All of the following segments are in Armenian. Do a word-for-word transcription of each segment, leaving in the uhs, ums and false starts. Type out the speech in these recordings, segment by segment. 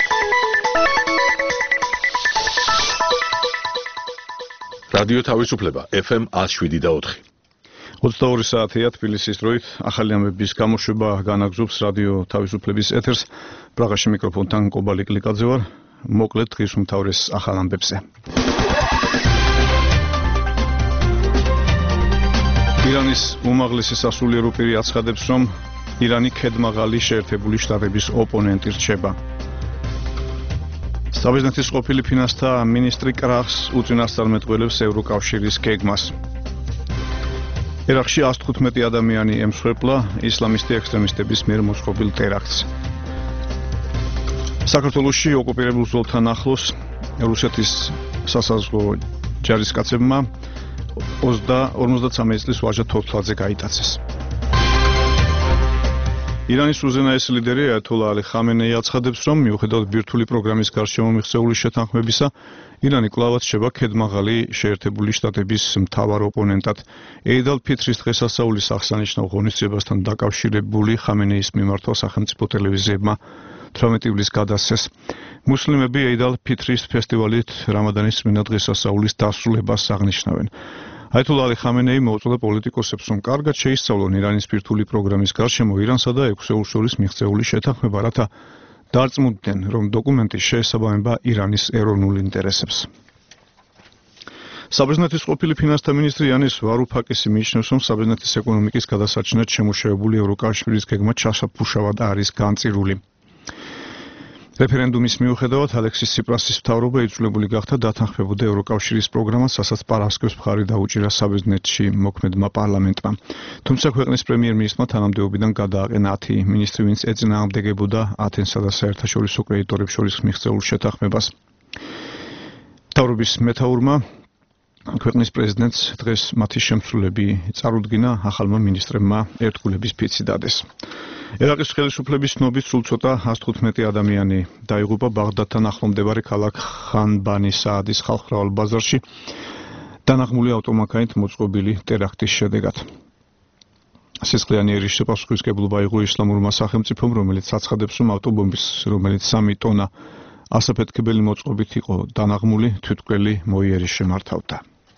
რადიო თავისუფლება ეფ ემ one oh seven და four. ოცდაორი საათია თბილისის დროით, ახალი ამბების გამოშვება განაგზობს რადიო თავისუფლების ეთერს. პრაღაში მიკროფონთან კობალი კლიკაძე ვარ. მოკლედ დღის უმთავრეს ახალ ამბებზე. ირანის უმაღლესი სასულიერო პირი აცხადებს, რომ ირანი ქედმაღალი შეერთებული შტატების ოპონენტი რჩება. საბერძნეთის ყოფილი ფინანსთა მინისტრი კრახს უწინასწარმეტყველებს ევროკავშირის გეგმას. ერაყში one hundred fifteen ადამიანი ემსხვერპლა ისლამისტი ექსტრემისტების მიერ მოწყობილ ტერაქტს. საქართველოში ოკუპირებულ ზოლთან ახლოს რუსეთის სასაზღვრო ჯარისკაცებმა ორმოცდათრამეტი წლის ვაჟა თოთლაძე გაიტაცეს. ირანის უზენაესი ლიდერი აიათოლა ალი ხამენეი აცხადებს, რომ მიუხედავად ბირთვული პროგრამის გარშემო მიღწეული შეთანხმებისა, ირანი კვლავაც შევა ქედმაღალი შეერთებული შტატების მთავარ ოპონენტად. ეიდ-ალ-ფიტრის დღესასწაულის აღსანიშნავ ღონისძიებასთან დაკავშირებული ხამენეის მიმართვა სახელმწიფო ტელევიზიებმა თვრამეტი ივლისს გადასცეს. მუსლიმები ეიდ-ალ-ფიტრის ფესტივალით რამადანის წმინდა დღესასწაულის დასრულებას აღნიშნავენ. აიათოლა ალი ხამენეი მოუწოდა პოლიტიკოსებს, რომ კარგად შეისწავლონ ირანის ბირთვული პროგრამის გარშემო ირანსა და ექვსეულს შორის მიღწეული შეთანხმება, რათა დარწმუნდნენ, რომ დოკუმენტი შეესაბამება ირანის ეროვნულ ინტერესებს. საბერძნეთის ყოფილი ფინანსთა მინისტრი იანის ვარუფაკისი მიიჩნევს, რომ საბერძნეთის ეკონომიკის გადასარჩენად შემუშავებული ევროკავშირის გეგმა ჩასაფუშავად არის განწირული. რეფერენდუმის მიუხედავად ალექსის ციპრასის მთავრობა იძულებული გახდა დათანხმებოდა ევროკავშირის პროგრამას, რასაც პარასკევს მხარი დაუჭირა საბერძნეთში მოქმედმა პარლამენტმა. თუმცა ქვეყნის პრემიერ-მინისტრმა თანამდებობიდან გადააყენა ათი მინისტრი, ვინც ეწინააღმდეგებოდა ათენსა და საერთაშორისო კრედიტორებს შორის მიღწეულ შეთანხმებას. მთავრობის მეთაურმა ქვეყნის პრეზიდენტს დღეს მათი შემსრულები წარუდგინა, ახალმა მინისტრებმა ერთგულების ფიცი დადეს. ერაყის ხელისუფლების ცნობით სულ ცოტა one hundred fifteen ადამიანი დაიღუპა ბაღდადთან ახლომდებარე ქალაქ ხან-ბანი საადის ხალხმრავალ ბაზარში დანაღმული ავტომანქანით მოწყობილი ტერაქტის შედეგად. სისხლიანი ერის პასუხისმგებლობა იღო ისლამურმა სახელმწიფომ, რომელიც აცხადებს, რომ ავტობომბის, რომელიც სამი ტონა ასაფეთქებელი მოწყობით იყო დანაღმული, თვითმკვლელი მოიერის შემართავდა.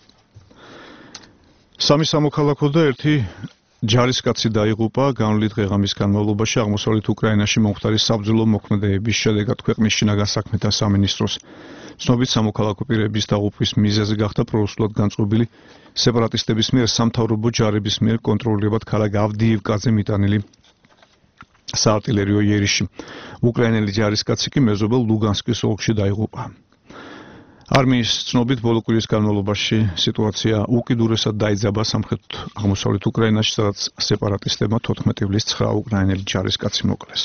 სამი სამოქალაქო და ერთი ჯარისკაცი დაიღუპა განვლილი დღე-ღამის განმავლობაში აღმოსავლეთ უკრაინაში მომხდარი საბრძოლო მოქმედებების შედეგად ქვეყნის შინაგან საქმეთა სამინისტროს. ცნობით სამოქალაქო პირების დაღუპვის მიზეზი გახდა პრორუსულად განწყობილი სეპარატისტების მიერ სამთავრობო ჯარების მიერ კონტროლირებად ქალაქ ავდიივკაზე მიტანილი საარტილერიო იერიში. უკრაინელი ჯარისკაცი კი მეზობელ ლუგანსკის ოლქში დაიღუპა. არმიის ცნობით ბოლო კვირის განმავლობაში სიტუაცია უკიდურესად დაიძაბა სამხრეთ აღმოსავლეთ უკრაინაში, სადაც სეპარატისტებმა თოთხმეტი ივლის ცხრა უკრაინელი ჯარისკაცი მოკლეს.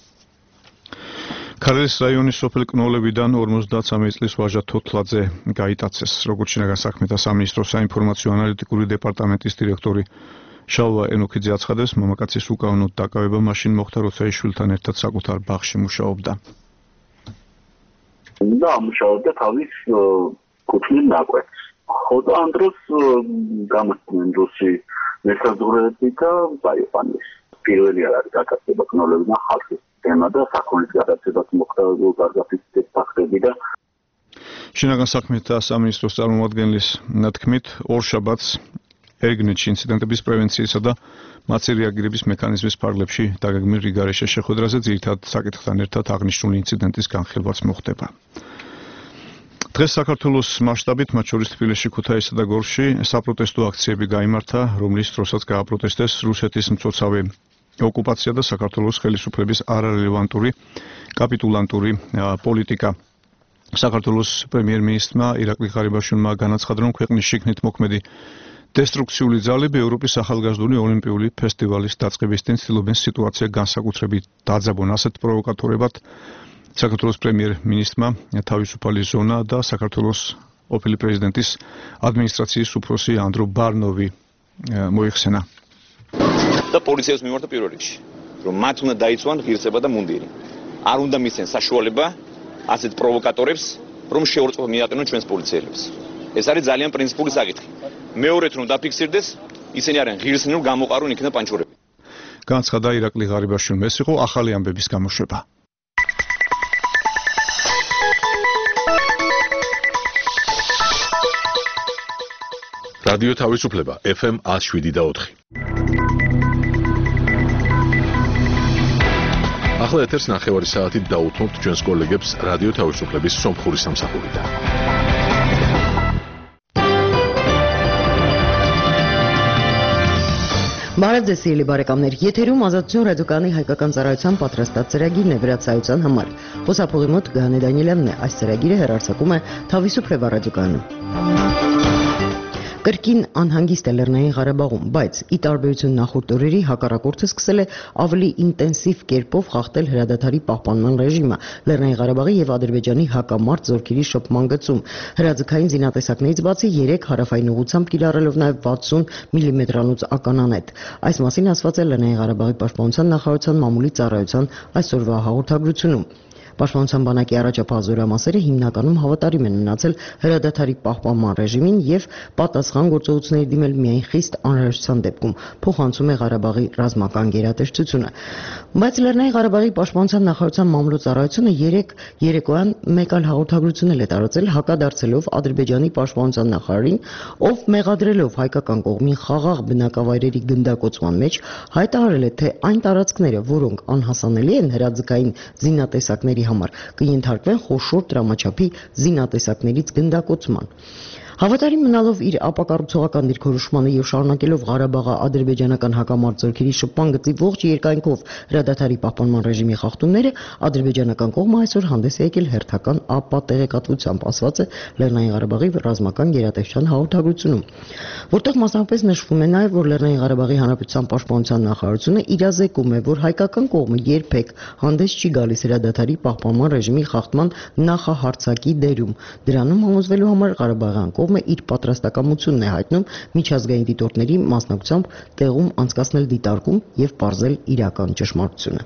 ქარელის რაიონის სოფელ კნოლებიდან ორმოცდათრამეტი წლის ვაჟა თოთლაძე გაიტაცეს. როგორც შინაგან საქმეთა სამინისტროს საინფორმაციო ანალიტიკური დეპარტამენტის დირექტორი შალვა ენუქიძე აცხადებს, მამაკაცის უკანონოდ დაკავება მაშინ მოხდა, როცა ის შვილთან ერთად საკუთარ ბაღში მუშაობდა. და ამუშავებდა თავის კუთვნილ ნაკვეთს. ხო და ამ დროს გამოსცდნენ რუსი მესაზღვრეები და წაიყვანეს. პირველი არ არის გაკეთება კნოლებიდან ხალხის თემა და საქონლის გადაცემაც მოხდა გარდაფიცის ფაქტები და შინაგან საქმეთა სამინისტროს წარმომადგენლის თქმით, ორშაბათს ერგნეთში ინციდენტების პრევენციისა და მათი რეაგირების მექანიზმის ფარგლებში დაგეგმილ რიგარეშე შეხვედრაზე ძირითად საკითხთან ერთად აღნიშნული ინციდენტის განხილვაც მოხდება. დღეს საქართველოს მასშტაბით, მათ შორის თბილისში, ქუთაისსა და გორში საპროტესტო აქციები გაიმართა, რომლის დროსაც გააპროტესტეს რუსეთის მცოცავი ოკუპაცია და საქართველოს ხელისუფლების არარელევანტური კაპიტულანტური პოლიტიკა. საქართველოს პრემიერ-მინისტრმა ირაკლი ღარიბაშვილმა განაცხადა, რომ ქვეყნის შიგნით მოქმედი დესტრუქციული ძალები ევროპის ახალგაზრდული ოლიმპიური ფესტივალის დაწყების წინ ცდილობენ სიტუაცია განსაკუთრებით დაძაბონ. ასეთ პროვოკატორებად საქართველოს პრემიერ-მინისტრმა თავისუფალი ზონა და საქართველოს ყოფილი პრეზიდენტის ადმინისტრაციის უფროსი ანდრო ბარნოვი მოიხსენა. და პოლიციას მიმართა პირველ რიგში, რომ მათ უნდა დაიცვან ღირსება და მუნდირი. არ უნდა მისცენ საშუალება ასეთ პროვოკატორებს, რომ შეურაცხყოფა მიაყენონ ჩვენს პოლიციელებს. ეს არის ძალიან პრინციპული საკითხი. მეორედ რომ დაფიქსირდეს, ისინი არიან ღირსნი, რომ გამოყარონ იქნა პანჩურები. განაცხადა ირაკლი ღარიბაშვილმა. ეს იყო ახალი ამბების გამოშვება. რადიო თავისუფლება F M one oh seven და four. ახლა ეთერს ნახევარი საათით დაუთმობთ ჩვენს კოლეგებს რადიო თავისუფლების სომხური სამსახურიდან. Բարև ձեզ սիրելի բարեկամներ, եթերում ազատություն ռադիոկայանի հայկական ծառայության պատրաստած ծրագիրն է վրացայության համար։ Խոսափողի մոտ Գահանե Դանիելյանն է, այս ծրագիրը հեռարձակում է Თავისუფლება ռադիոկայանում։ Կրկին անհանգիստ է Լեռնային Ղարաբաղում, բայց ի տարբերություն նախորդ օրերի հակառակորդը սկսել է ավելի ինտենսիվ կերպով խախտել հրադադարի պահպանման ռեժիմը Լեռնային Ղարաբաղի եւ Ադրբեջանի հակամարտ զորքերի շփման գծում։ Հրաձգային զինատեսակներից բացի երեք հարավային ուղությամբ կիրառելով նաեւ վաթսուն միլիմետրանոց ականանետ։ Այս մասին ասված է Լեռնային Ղարաբաղի պաշտպանության նախարարության մամուլի ծառայության այսօրվա հաղորդագրությունում։ Պաշտպանության բանակի առաջապահ զորամասերը հիմնականում հավատարիմ են մնացել հրադադարի պահպանման ռեժիմին եւ պատասխան գործողությունների դիմել միայն խիստ անհրաժեշտության դեպքում, փոխանցում է Ղարաբաղի ռազմական գերատեսչությունը։ Բայց Լեռնային Ղարաբաղի պաշտպանության նախարարության մամուլի ծառայությունը երեք երեկոյան մեկ այլ հաղորդագրություն է տարածել հակադարձելով Ադրբեջանի պաշտպանության նախարարին, ով մեղադրելով հայկական կողմին խաղաղ բնակավայրերի գնդակոծման մեջ հայտարարել է, թե այն տարածքները, որոնք անհասանելի են հրաձգային զինատեսակների համար կընթարկվեն խոշոր դրամաչափի զինատեսակներից գնդակոծման։ Հավատարիմ մնալով իր ապակառուցողական դիրքորոշմանը եւ շարունակելով Ղարաբաղի ադրբեջանական հակամարտ զորքերի շփման գծի ողջ երկայնքով հրադադարի պահպանման ռեժիմի խախտումները, ադրբեջանական կողմը այսօր հանդես է եկել հերթական ԱՊԱ տեղեկատվությամբ, ասված է Լեռնային Ղարաբաղի ռազմական գերատեսչության հաղորդագրությունում, որտեղ մասնավորապես նշվում է նաեւ, որ Լեռնային Ղարաբաղի Հանրապետության պաշտպանության նախարարությունը իրազեկում է, որ հայկական կողմը երբեք հանդես չի գալիս հրադադարի պահպանման ռեժիմի խախտման նախահարցակի դերում։ Դրանում համոզվելու համար Ղարաբաղյան կողմը իր պատրաստակամությունն է հայտնում միջազգային դիտորդների մասնակցությամբ տեղում անցկացնել դիտարկում եւ պարզել իրական ճշմարտությունը։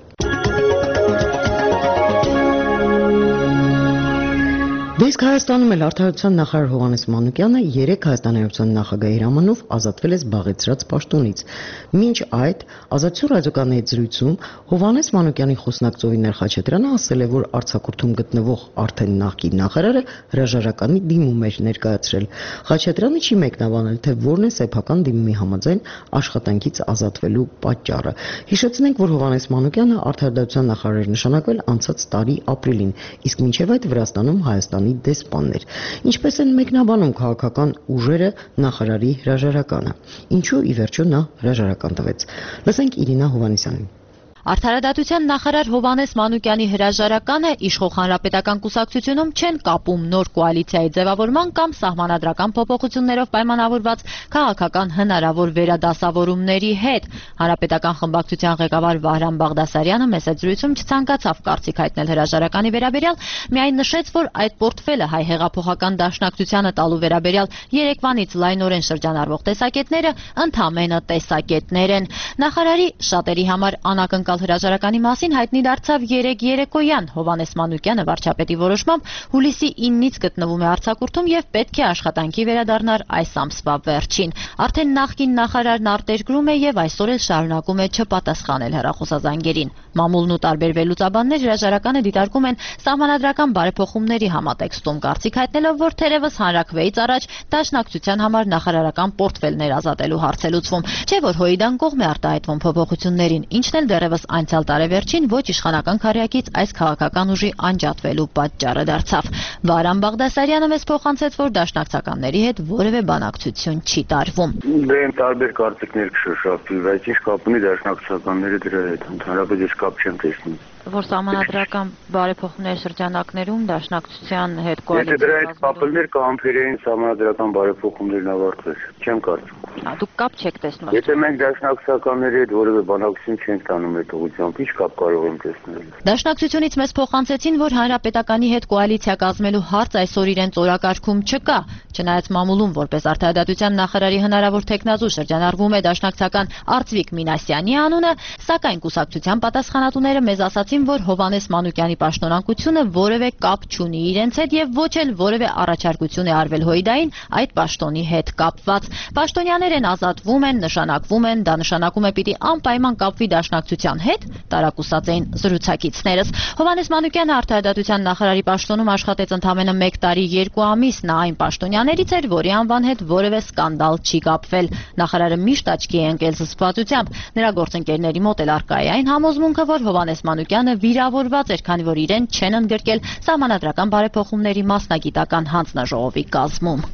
Դեսկ Հայաստանում էլ Արդարության նախարար Հովհաննես Մանուկյանը երեք Հայաստանայության նախագահի հրամանով ազատվել է զբաղեցրած պաշտոնից։ Մինչ այդ Ազատություն ռադիոկայանի հետ զրույցում Հովհաննես Մանուկյանի խոսնակ Ծովինար Խաչատրյանը ասել է, որ արձակուրդում գտնվող արդեն նախկին նախարարը հրաժարականի դիմում էր ներկայացրել։ Խաչատրյանը չի մեկնաբանել, թե որն է սեփական դիմումի համաձայն աշխատանքից ազատվելու պատճառը։ Հիշեցնենք, որ Հովհաննես Մանուկյանը Արդարության նախարար էր նշանակվել անցած տարի ապրիլին, իսկ մինչև այդ Վրաստանում Հայաստանի դեսպաններ։ Ինչպես են մեկնաբանում քաղաքական ուժերը նախարարի հրաժարականը։ Ինչու ի վերջո նա հրաժարական տվեց։ Լսենք Իրինա Հովհաննիսյանին։ Արդարադատության նախարար Հովհաննես Մանուկյանի հրաժարականը իշխող հանրապետական կուսակցությունում չեն կապում նոր կոալիցիայի ձևավորման կամ սահմանադրական փոփոխություններով պայմանավորված քաղաքական հնարավոր վերադասավորումների հետ։ Հանրապետական խմբակցության ղեկավար Վահրամ Բաղդասարյանը մեծ զրույցում չցանկացավ կարծիք հայտնել հրաժարականի վերաբերյալ, միայն նշեց, որ այդ պորտֆելը հայ հեղափոխական դաշնակցությանը տալու վերաբերյալ երեկվանից լայնորեն շրջանառվող տեսակետները ընդամենը տեսակետներ են։ Նախարարի շատերի համար անակնկալ հրաժարականի մասին հայտնի դարձավ երեք երեկոյան։ Հովհաննես Մանուկյանը վարչապետի որոշմամբ հուլիսի իննից գտնվում է արձակուրդում եւ պետք է աշխատանքի վերադառնար այս ամսվա վերջին։ Արդեն նախկին նախարարն արտերկրում է եւ այսօր էլ շարունակում է չպատասխանել հեռախոսազանգերին։ Մամուլն ու տարբեր վերլուծաբաններ հրաժարականը դիտարկում են սահմանադրական բարեփոխումների համատեքստում, կարծիք հայտնելով, որ թերևս հանրաքվեից առաջ դաշնակցության համար նախարարական պորտֆելներ ազատելու հարց է լուծվում, չէ՞ որ Հոիդան կողմ է արտահայտվում փոփոխություններին, ինչն էլ դեռևս անցյալ տարեվերջին ոչ իշխանական քարյակից այս քաղաքական ուժի անջատվելու պատճառը դարձավ։ Վահրամ Բաղդասարյանը մեզ փոխանցեց, որ դաշնակցականների հետ որևէ բանակցություն չի տարվում։ Դե տարբեր կարծիքներ կշոշափվի, բայց ինչ կապ ունի դաշնակցականները դրա հետ, ընդհանրապես ես կապ չեմ տեսնում։ Որ սահմանադրական բարեփոխումների շրջանակներում դաշնակցության հետ կոալիցիա։ Եթե դրա հետ կապելներ կամփերային սահմանադրական բարեփոխումներն ավարտվեր, չեմ կարծում։ Դուք կապ չեք տեսնում։ Եթե մենք դաշնակցականների հետ որևէ բանակցություն չենք տանում այդ ուղղությամբ, ի՞նչ կապ կարող եմ տեսնել։ Դաշնակցությունից մեզ փոխանցեցին, որ Հանրապետականի հետ կոալիցիա կազմելու հարց այսօր իրենց օրակարգում չկա։ Չնայած մամուլում որպես Արդարադատության նախարարի հնարավոր թեկնածու շրջանառվում է դաշնակցական Արծվիկ Մինասյանի անունը, սակայն կուսակցության պատասխանատուները մեզ ասացին, որ Հովհաննես Մանուկյանի պաշտոնակությունը որևէ կապ չունի իրենց հետ եւ ոչ էլ որևէ առաջարկություն է արվել Հոիդային այդ պաշտոնի հետ կապված։ Պաշտոնյանը Պաշտոնյաներ են ազատվում են, նշանակվում են, դա նշանակում է պիտի անպայման կապվի դաշնակցության հետ, տարակուսած էին զրուցակիցներս։ Հովհաննես Մանուկյանը արտահայտության նախարարի պաշտոնում աշխատեց ընդամենը մեկ տարի երկու ամիս, նա այն պաշտոնյաներից էր, որի անվան հետ որևէ սկանդալ չի կապվել։ Նախարարը միշտ աչքի է ընկել զսպվածությամբ, նրա գործընկերների մոտ էլ առկա է այն համոզմունքը, որ Հովհաննես Մանուկյանը վիրավորված էր, քանի որ իրեն չեն ընդգրկել սահմանադրական բարեփոխումների մասնագիտական հանձնաժողովի կազմում։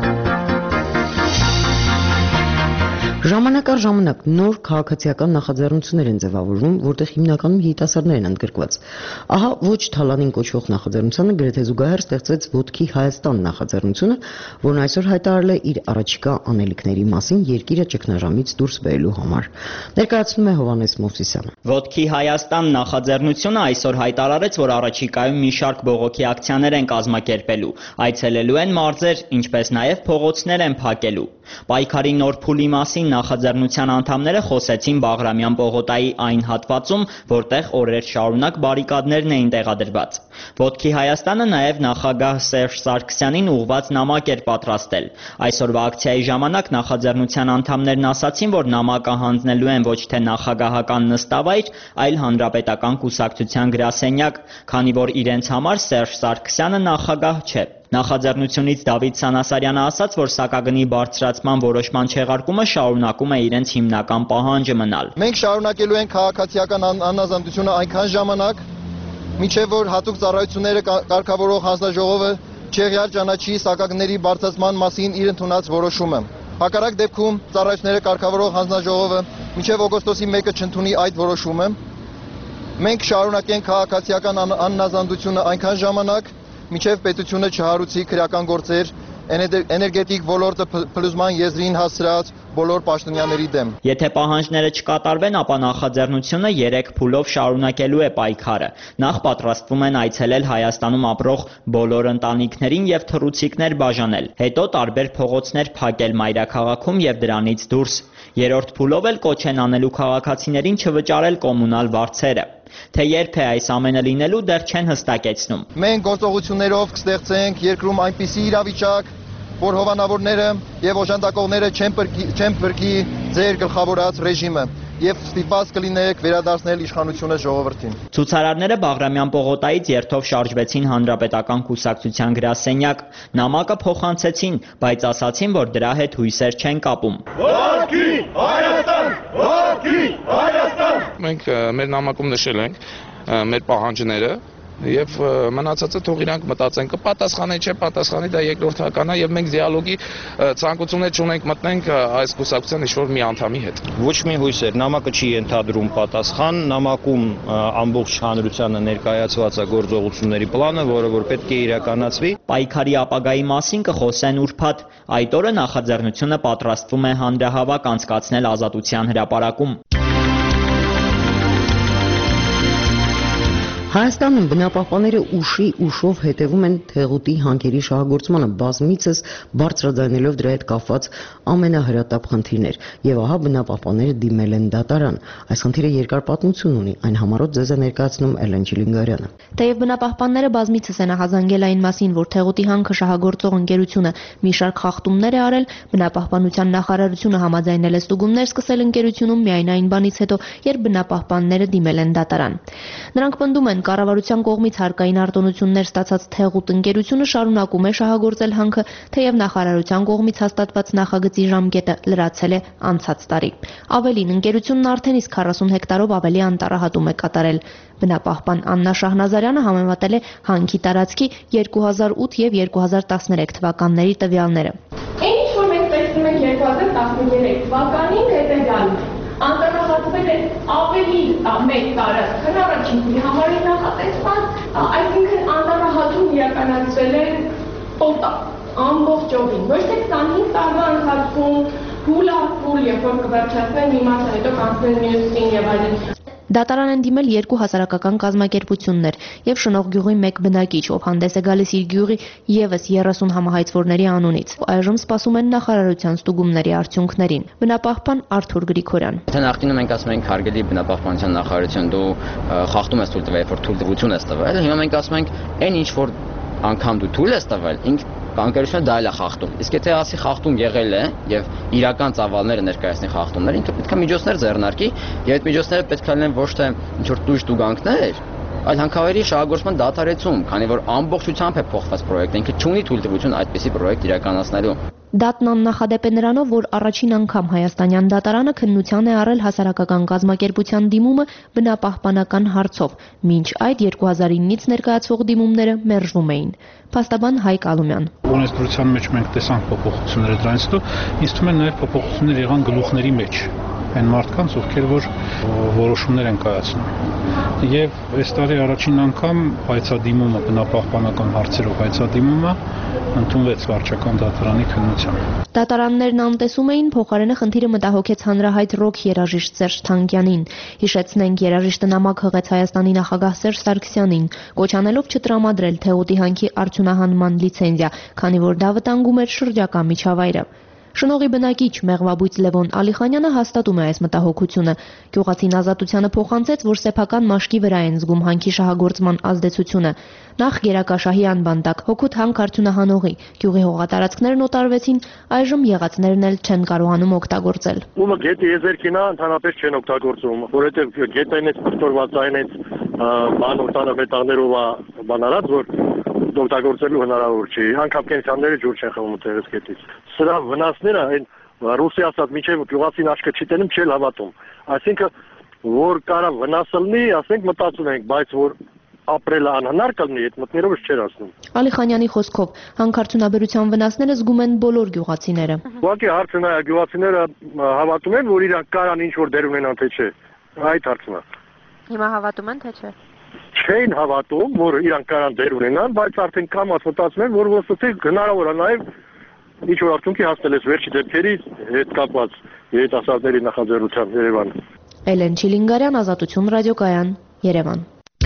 Ժամանակ առ ժամանակ նոր քաղաքացիական նախաձեռնություններ են ձևավորվում, որտեղ հիմնականում երիտասարդներ են ընդգրկված։ Ահա ոչ թալանին կոչվող նախաձեռնությանը գրեթե զուգահեռ ստեղծվեց Ոտքի Հայաստան նախաձեռնությունը, որն այսօր հայտարարել է իր առաջիկա անելիքների մասին երկիրը ճգնաժամից դուրս բերելու համար։ Ներկայացնում է Հովհաննես Մովսիսյանը։ Ոտքի Հայաստան նախաձեռնությունը այսօր հայտարարեց, որ առաջիկայում մի շարք բողոքի ակցիաներ են կազմակերպելու, այցելելու են մարզեր, ինչպես նաև փողոցներ են փակելու։ Պայքարի նոր փուլի մասին նախաձեռնության անդամները խոսեցին Բաղրամյան պողոտայի այն հատվածում, որտեղ օրեր շարունակ բարիկադներն էին տեղադրված։ Ոտքի Հայաստանը նաև նախագահ Սերժ Սարգսյանին ուղղված նամակ էր պատրաստել։ Այսօրվա ակցիայի ժամանակ նախաձեռնության անդամներն ասացին, որ նամակը հանձնելու են ոչ թե նախագահական նստավայր, այլ հանրապետական կուսակցության գրասենյակ, քանի որ իրենց համար Սերժ Սարգսյանը նախագահ չէ։ Նախաձեռնությունից Դավիթ Սանասարյանը ասաց, որ սակագնի բարձրացման որոշման չեղարկումը շարունակում է իրենց հիմնական պահանջը մնալ։ Մենք շարունակելու ենք քաղաքացիական անազատությունը այնքան ժամանակ, մինչև որ հատուկ ծառայությունները կարգավորող հանձնաժողովը չեղյալ ճանաչի սակագների բարձրացման մասին իր ընդունած որոշումը։ Հակառակ դեպքում ծառայությունները կարգավորող հանձնաժողովը մինչև օգոստոսի մեկը չընդունի այդ որոշումը։ Մենք շարունակենք քաղաքացիական անազատությունը այնքան ժամանակ, մինչև պետությունը չհարուցի քրեական գործեր էներգետիկ ոլորտը փլուզման եզրին հասցրած բոլոր պաշտոնյաների դեմ։ Եթե պահանջները չկատարվեն, ապա նախաձեռնությունը երեք փուլով շարունակելու է պայքարը։ Նախ պատրաստվում են այցելել Հայաստանում ապրող բոլոր ընտանիքներին եւ թռուցիկներ բաժանել։ Հետո տարբեր փողոցներ փակել մայրաքաղաքում եւ դրանից դուրս։ Երրորդ փուլով էլ կոչ են անելու քաղաքացիներին չվճարել կոմունալ վարձերը։ Թե երբ է այս ամենը լինելու, դեռ չեն հստակեցնում։ Մենք գործողություններով կստեղծենք երկրում այնպիսի իրավիճակ, որ հովանավորները եւ օժանդակողները չեն փրկի ձեր գլխավորած ռեժիմը եւ ստիպված կլինեք վերադարձնել իշխանությունը ժողովրդին։ Ցուցարարները Բաղրամյան պողոտայից երթով շարժվեցին հանրապետական կուսակցության գրասենյակ, նամակը փոխանցեցին, բայց ասացին, որ դրա հետ հույսեր չեն կապում։ Ոտքի Հայաստան, Ոտքի Հայաստան։ Մենք մեր նամակում նշել ենք մեր պահանջները եւ մնացածը թող իրանք մտածեն կպատասխանի չէ պատասխանի դա երկրորդական է եւ մենք դիալոգի ցանկություններ չունենք մտնենք այս կուսակցության ինչ-որ մի անդամի հետ։ Ոչ մի հույսեր, նամակը չի ենթադրում պատասխան, նամակում ամբողջ հանրությանը ներկայացված է գործողությունների պլանը, որը որ պետք է իրականացվի։ Պայքարի ապագայի մասին կխոսեն ուրբաթ։ Այդ օրը նախաձեռնությունը պատրաստվում է հանրահավաք անցկացնել Ազատության հրապարակում։ Հայաստանում բնապահպանները ուշի ուշով հետևում են Թեղուտի հանքերի շահագործմանը, բազմիցս բարձրաձայնելով դրա հետ կապված ամենահրատապ խնդիրներ, եւ ահա բնապահպանները դիմել են դատարան։ Այս խնդիրը երկար պատմություն ունի, այն համառոտ ձեզ է ներկայացնում Էլեն Չիլինգարյանը։ Թեև բնապահպանները բազմիցս են ահազանգել այն մասին, որ Թեղուտի հանքը շահագործող ընկերությունը մի շարք խախտումներ է արել, բնապահպանության նախարարությունը համաձայնել է ստուգումներ սկսել ընկերությունում միայն այն բանից հետո, երբ բնապահպանները դիմել են դատարան։ Նրանք պնդում են, կառավարության կողմից հարկային արտոնություններ ստացած Թեղուտ ընկերությունը շարունակում է շահագործել հանքը, թեև նախարարության կողմից հաստատված նախագծի ժամկետը լրացել է անցած տարի։ Ավելին, ընկերությունն արդեն իսկ քառասուն հեկտարով ավելի անտառահատում է կատարել։ Բնապահպան Աննա Շահնազարյանը համեմատել է հանքի տարածքի երկու հազար ութ եւ երկու հազար տասներեք թվականների տվյալները։ Ինչ որ մենք տեսնում ենք երկու հազար տասներեք թվականին հետեւյալն է։ Անտառահատվել է ավելի մեծ տարածք, քան առաջին փուլի համար նախատեսված, այսինքն անտառահատում իրականացվել է օտա ամբողջովին, ոչ թե քսանհինգ տարվա ընթացքում փուլ առ փուլ, երբ որ կվերջացվեն մի մասը, հետո կանցնել մյուսին եւ այլն։ Դատարան են դիմել երկու հասարակական կազմակերպություններ եւ Շնողգյուղի մեկ բնակիչ, ով հանդես է գալիս իր գյուղի եւս երեսուն համահայցվորների անունից։ Այժմ սպասում են նախարարության ստուգումների արդյունքներին։ Բնապահպան Արթուր Գրիգորյան։ Եթե նախկինում ենք ասում ենք հարգելի բնապահպանության նախարարություն, դու խախտում ես թույլ տվել, երբ որ թույլտվություն ես տվել, հիմա մենք ասում ենք այն ինչ որ անգամ դու թույլ ես տվել, ինք Կանգնությունը դա էլ է խախտում։ Իսկ եթե ասի խախտում եղել է եւ իրական ծավալները ներկայացնի խախտումներ, ինքը պետք է միջոցներ ձեռնարկի, եւ այդ միջոցները պետք է լինեն ոչ թե ինչ-որ տույժ տուգանքներ, այլ հանքավայրի շահագործման դադարեցում, քանի որ ամբողջությամբ է փոխված պրոյեկտը, ինքը չունի թույլտվություն այդպիսի պրոյեկտ իրականացնելու։ Դատն աննախադեպ է նրանով, որ առաջին անգամ հայաստանյան դատարանը քննության է առել հասարակական կազմակերպության դիմումը բնապահպանական հարցով, մինչ այդ երկու հազար իննից ներկայացվող դիմումները մերժվում էին։ Փաստաբան Հայկ Ալումյան. Օրենսդրության մեջ մենք տեսանք փոփոխությունները, դրանից հետո ինձ թվում է նաև փոփոխություններ եղան գլուխների մեջ այն մարդկանց, ովքեր որ որոշումներ են կայացնում։ Եվ այս տարի առաջին անգամ հայցադիմումը բնապահպանական հարցերով հայցադիմումը ընդունվեց վարչական դատարանի քննությամբ։ Դատարաններն անտեսում էին, փոխարենը խնդիրը մտահոգեց հանրահայտ ռոք երաժիշտ Սերժ Թանկյանին։ Հիշեցնենք, երաժիշտը նամակ հղեց Հայաստանի նախագահ Սերժ Սարգսյանին, կոչ անելով չտրամադրել թեղուտի հանքի արդյունահանման լիցենզիա, քանի որ դա վտանգում էր շրջակա միջավայրը։ Շնողի բնակիչ Մեղվաբույծ Լևոն Ալիխանյանը հաստատում է այս մտահոգությունը։ Գյուղացին Ազատությանը փոխանցեց, որ սեփական մաշկի վրա են զգում հանքի շահագործման ազդեցությունը։ Նախ Գերակաշահի անվան տակ հօգուտ հանք արդյունահանողի գյուղի հողատարածքներն օտարվեցին, այժմ եղածներն էլ չեն կարողանում օգտագործել։ Ումը գետի եզերքին է, ընդհանրապես չեն օգտագործում, որովհետև գետային էս փրկտորված այն էս բան օտանավետաղներով է բանարած, որ օգտագործելու հնարավոր չի։ Անկապ կենսյանները ջուր չեն խմում այդպես գետից։ Սրա վնասները այն ռուսի ասած միջև գյուղացին աչքը չի տենում, չէ հավատում։ Այսինքն որ կարա վնասը լինի, ասենք մտածում ենք, բայց որ ապրելը անհնար կլինի, այդ մտներով չէր ասնում։ Ալիխանյանի խոսքով հանքարդյունաբերության վնասները զգում են բոլոր գյուղացիները։ Ուղղակի հարցն է, գյուղացիները հավատում են, որ իրանք կարան ինչ որ դեր ունենան, թե չէ։ Այդ հարցն է։ Հիմա հավատում են, թե չէ։ Չեն հավատում, որ իրանք կարան դեր ունենան, բայց արդեն կամած մտածում են, որ ոստի հնարավոր է նաև ինչ որ արդյունքի հասնել է վերջի դեպքերի հետ կապված երիտասարդների նախաձեռնությամբ Երևան։ Էլեն Չիլինգարյան, Ազատություն ռադիոկայան, Երևան։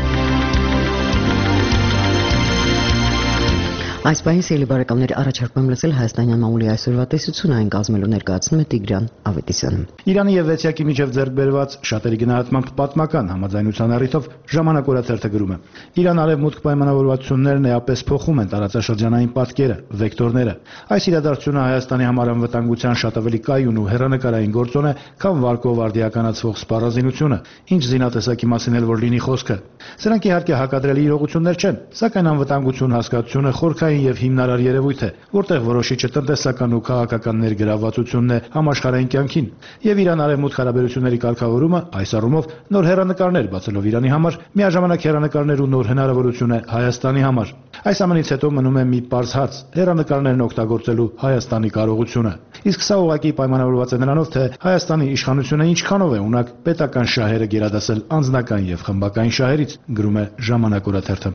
Այս պահին սիրելի բարեկամներ, առաջարկում եմ լսել հայաստանյան մամուլի այսօրվա տեսությունը, այն կազմելու ներկայացնում է Տիգրան Ավետիսյանը։ Իրանի եւ Վեցիակի միջև ձեռք բերված շատերի գնահատմամբ պատմական համաձայնության առիթով ժամանակ օրաթերթը գրում է. Իրան արևմուտք պայմանավորվածություններն էապես փոխում են տարածաշրջանային պատկերը, վեկտորները։ Այս իրադարձությունը Հայաստանի համար անվտանգության շատ ավելի կայուն ու հեռանկարային գործոն է, քան վարկով արդիականացվող սպառազինությունը, ինչ զինատեսակի մասին էլ որ լինի խոսքը։ Սրանք իհարկե հակադրելի իրողություններ չեն, սակայն անվտանգություն հասկացությունը խորքային եւ հիմնարար երևույթ է, որտեղ որոշիչը տնտեսական ու քաղաքական ներգրավվածությունն է համաշխարհային կյանքին, եւ Իրան-արևմուտք հարաբերությունների կարգավորումը այս առումով նոր հեռանկարներ բացելով Իրանի համար, միաժամանակ հեռանկարներ ու նոր հնարավորություն է Հայաստանի համար։ Այս ամենից հետո մնում է մի պարզ հարց՝ հեռանկարներն օգտագործելու Հայաստանի կարողությունը։ Իսկ սա ուղղակի պայմանավորված է նրանով, թե Հայաստանի իշխանությունը ինչքանով է ունակ պետական շահերը գերադասել անձնական եւ խմբական շահերից, գրում է Ժամանակ օրաթերթը։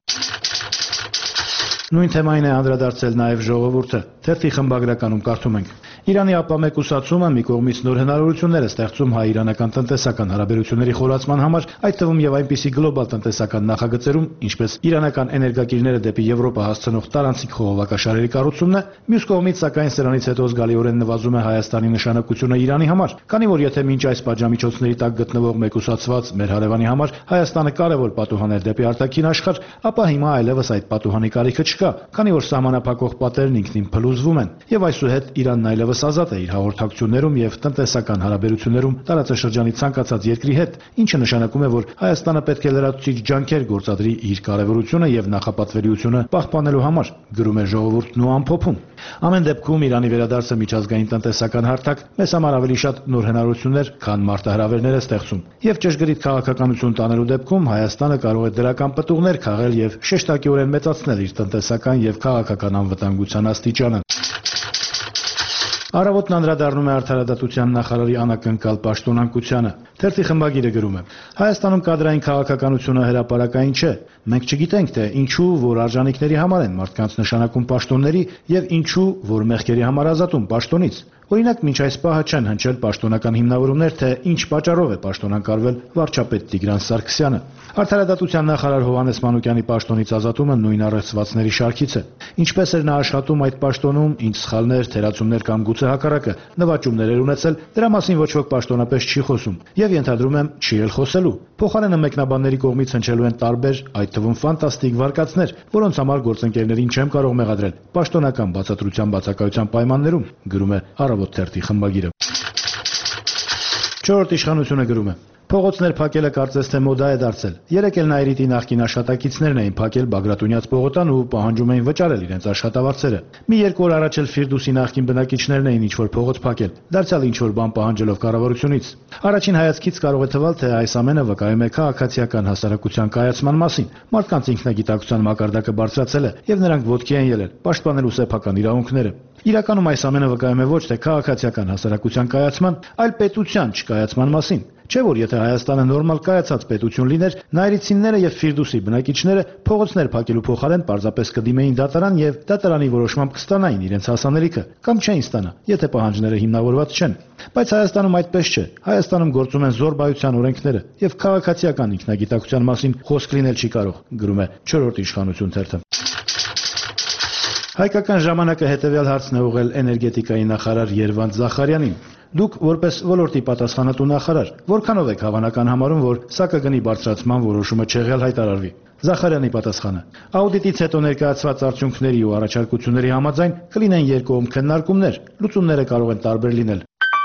Նույն թեմային է անդրադարձել նաև ժողովուրդը։ Թերթի խմբագրականում կարդում ենք. Իրանի ապամեկուսացումը մի կողմից նոր հնարավորություններ է ստեղծում հայ-իրանական տնտեսական հարաբերությունների խորացման համար, այդ թվում եւ այնպիսի գլոբալ տնտեսական նախագծերում, ինչպես իրանական էներգակիրները դեպի Եվրոպա հասցնող տարանցիկ խողովակաշարերի կառուցումն է, մյուս կողմից սակայն սրանից հետո զգալիորեն նվազում է Հայաստանի նշանակությունը Իրանի համար, քանի որ եթե մինչ այս պատժամիջոցների տակ գտնվող մեկուսացված մեր հարևանի համար Հայաստանը կարևոր պատուհան էր դեպի արտաքին աշխարհ, ապա հիմա այլևս այդ պատուհանի կարիքը չկա, քանի որ սահմանափակող պատերն ինքնին փլուզվում են, եւ այսուհետ Իրանն այլևս ազատ է իր հաղորդակցություններում եւ տնտեսական հարաբերություններում տարածաշրջանի ցանկացած երկրի հետ, ինչը նշանակում է, որ Հայաստանը պետք է լրացուցիչ ջանքեր գործադրի իր կարևորությունը եւ նախապատվելիությունը պահպանելու համար, գրում է ժողովուրդն ու ամփոփում։ Ամեն դեպքում Իրանի վերադարձը միջազգային տնտեսական հարթակ մեզ համար ավելի շատ նոր հնարավորություններ, քան մարտահրավերներ է ստեղծում։ Եվ ճշգրիտ քաղաքականություն տանելու դեպքում Հայաստանը կարող է դրական պտուղներ քաղել եւ շեշտակիորեն մեծացնել իր տնտեսական եւ քաղաքական անվտանգության աստիճանը։ Առավոտն անդրադառնում է արդարադատության նախարարի անակնկալ պաշտոնանկությանը։ Թերթի խմբագիրը գրում է. Հայաստանում կադրային քաղաքականությունը հրապարակային չէ։ Մենք չգիտենք, թե ինչու, որ արժանինքների համար են մարդկանց նշանակում պաշտոնների եւ ինչու, որ մեղքերի համար ազատում պաշտոնից։ Օրինակ, մինչ այս պահը չեն հնչել պաշտոնական հիմնավորումներ, թե ինչ պատճառով է պաշտոնակարգվել վարչապետ Տիգրան Սարգսյանը։ Արդարադատության նախարար Հովհաննես Մանուկյանի պաշտոնից ազատումը նույն առեղծվածների շարքից է։ Ինչպես էր նա աշխատում այդ պաշտոնում, ինչ սխալներ, թերացումներ կամ գուցե հակառակը նվաճումներ էր ունեցել, դրա մասին ոչ ոք պաշտոնապես չի խոսում եւ ենթադրում եմ չի էլ խոսելու։ Փոխարենը մեկնաբանների կողմից հնչելու են տարբեր, այդ թվում ֆանտաստիկ վարկածներ, որոնց համար գործընկերներին չեմ կարող մեղադրել պաշտոնական բացատրության բացակայության պայմաններում, գրում է Առավոտ թերթի խմբագիրը։ Չորրորդ իշխանությունը գրում է. Փողոցներ փակելը կարծես թե մոդա է դարձել։ Երեկ էլ Նայիրիտի նախկին աշխատակիցներն էին փակել Բագրատունյաց պողոտան ու պահանջում էին վճարել իրենց աշխատավարձերը։ Մի երկու օր առաջ էլ Ֆիրդուսի նախկին բնակիչներն էին ինչ-որ փողոց փակել, դարձյալ ինչ-որ բան պահանջելով կառավարությունից։ Առաջին հայացքից կարող է թվալ, թե այս ամենը վկայում է քաղաքացիական հասարակության կայացման մասին։ Մարդկանց ինքնագիտակցության մակարդակը բարձրացել է եւ նրանք ոտքի են ելել, պաշտպանելու սեփական իրավունքները։ Իրականում այս ամենը վկայում է ոչ թե քաղաքացիական հասարակության կայացման, այլ պետության չկայացման մասին։ Չէ՞ որ եթե Հայաստանը նորմալ կայացած պետություն լիներ, նայրիցինները եւ Ֆիրդուսի բնակիչները փողոցներ փակելու փոխարեն պարզապես կդիմեին դատարան եւ դատարանի որոշմամբ կստանային իրենց հասանելիքը, կամ չէին ստանա, եթե պահանջները հիմնավորված չեն։ Բայց Հայաստանում այդպես չէ։ Հայաստանում գործում են զորբայության օրենքները եւ քաղաքացիական ինքնագիտակցության մասին խոսք լինել չի կարող, գրում է չորրորդ իշխանություն թերթը։ Հայկական ժամանակը հետևյալ հարցն է ուղղել էներգետիկայի նախարար Երվանդ Զախարյանին։ Դուք որպես ոլորտի պատասխանատու նախարար, որքանով եք հավանական համարում, որ սա կգնի բարձրացման որոշումը չեղյալ հայտարարվի։ Զախարյանի պատասխանը. Աուդիտից հետո ներկայացված արդյունքների ու առաջարկությունների համաձայն կլինեն երկկողմ քննարկումներ, լուծումները կարող են տարբեր լինել։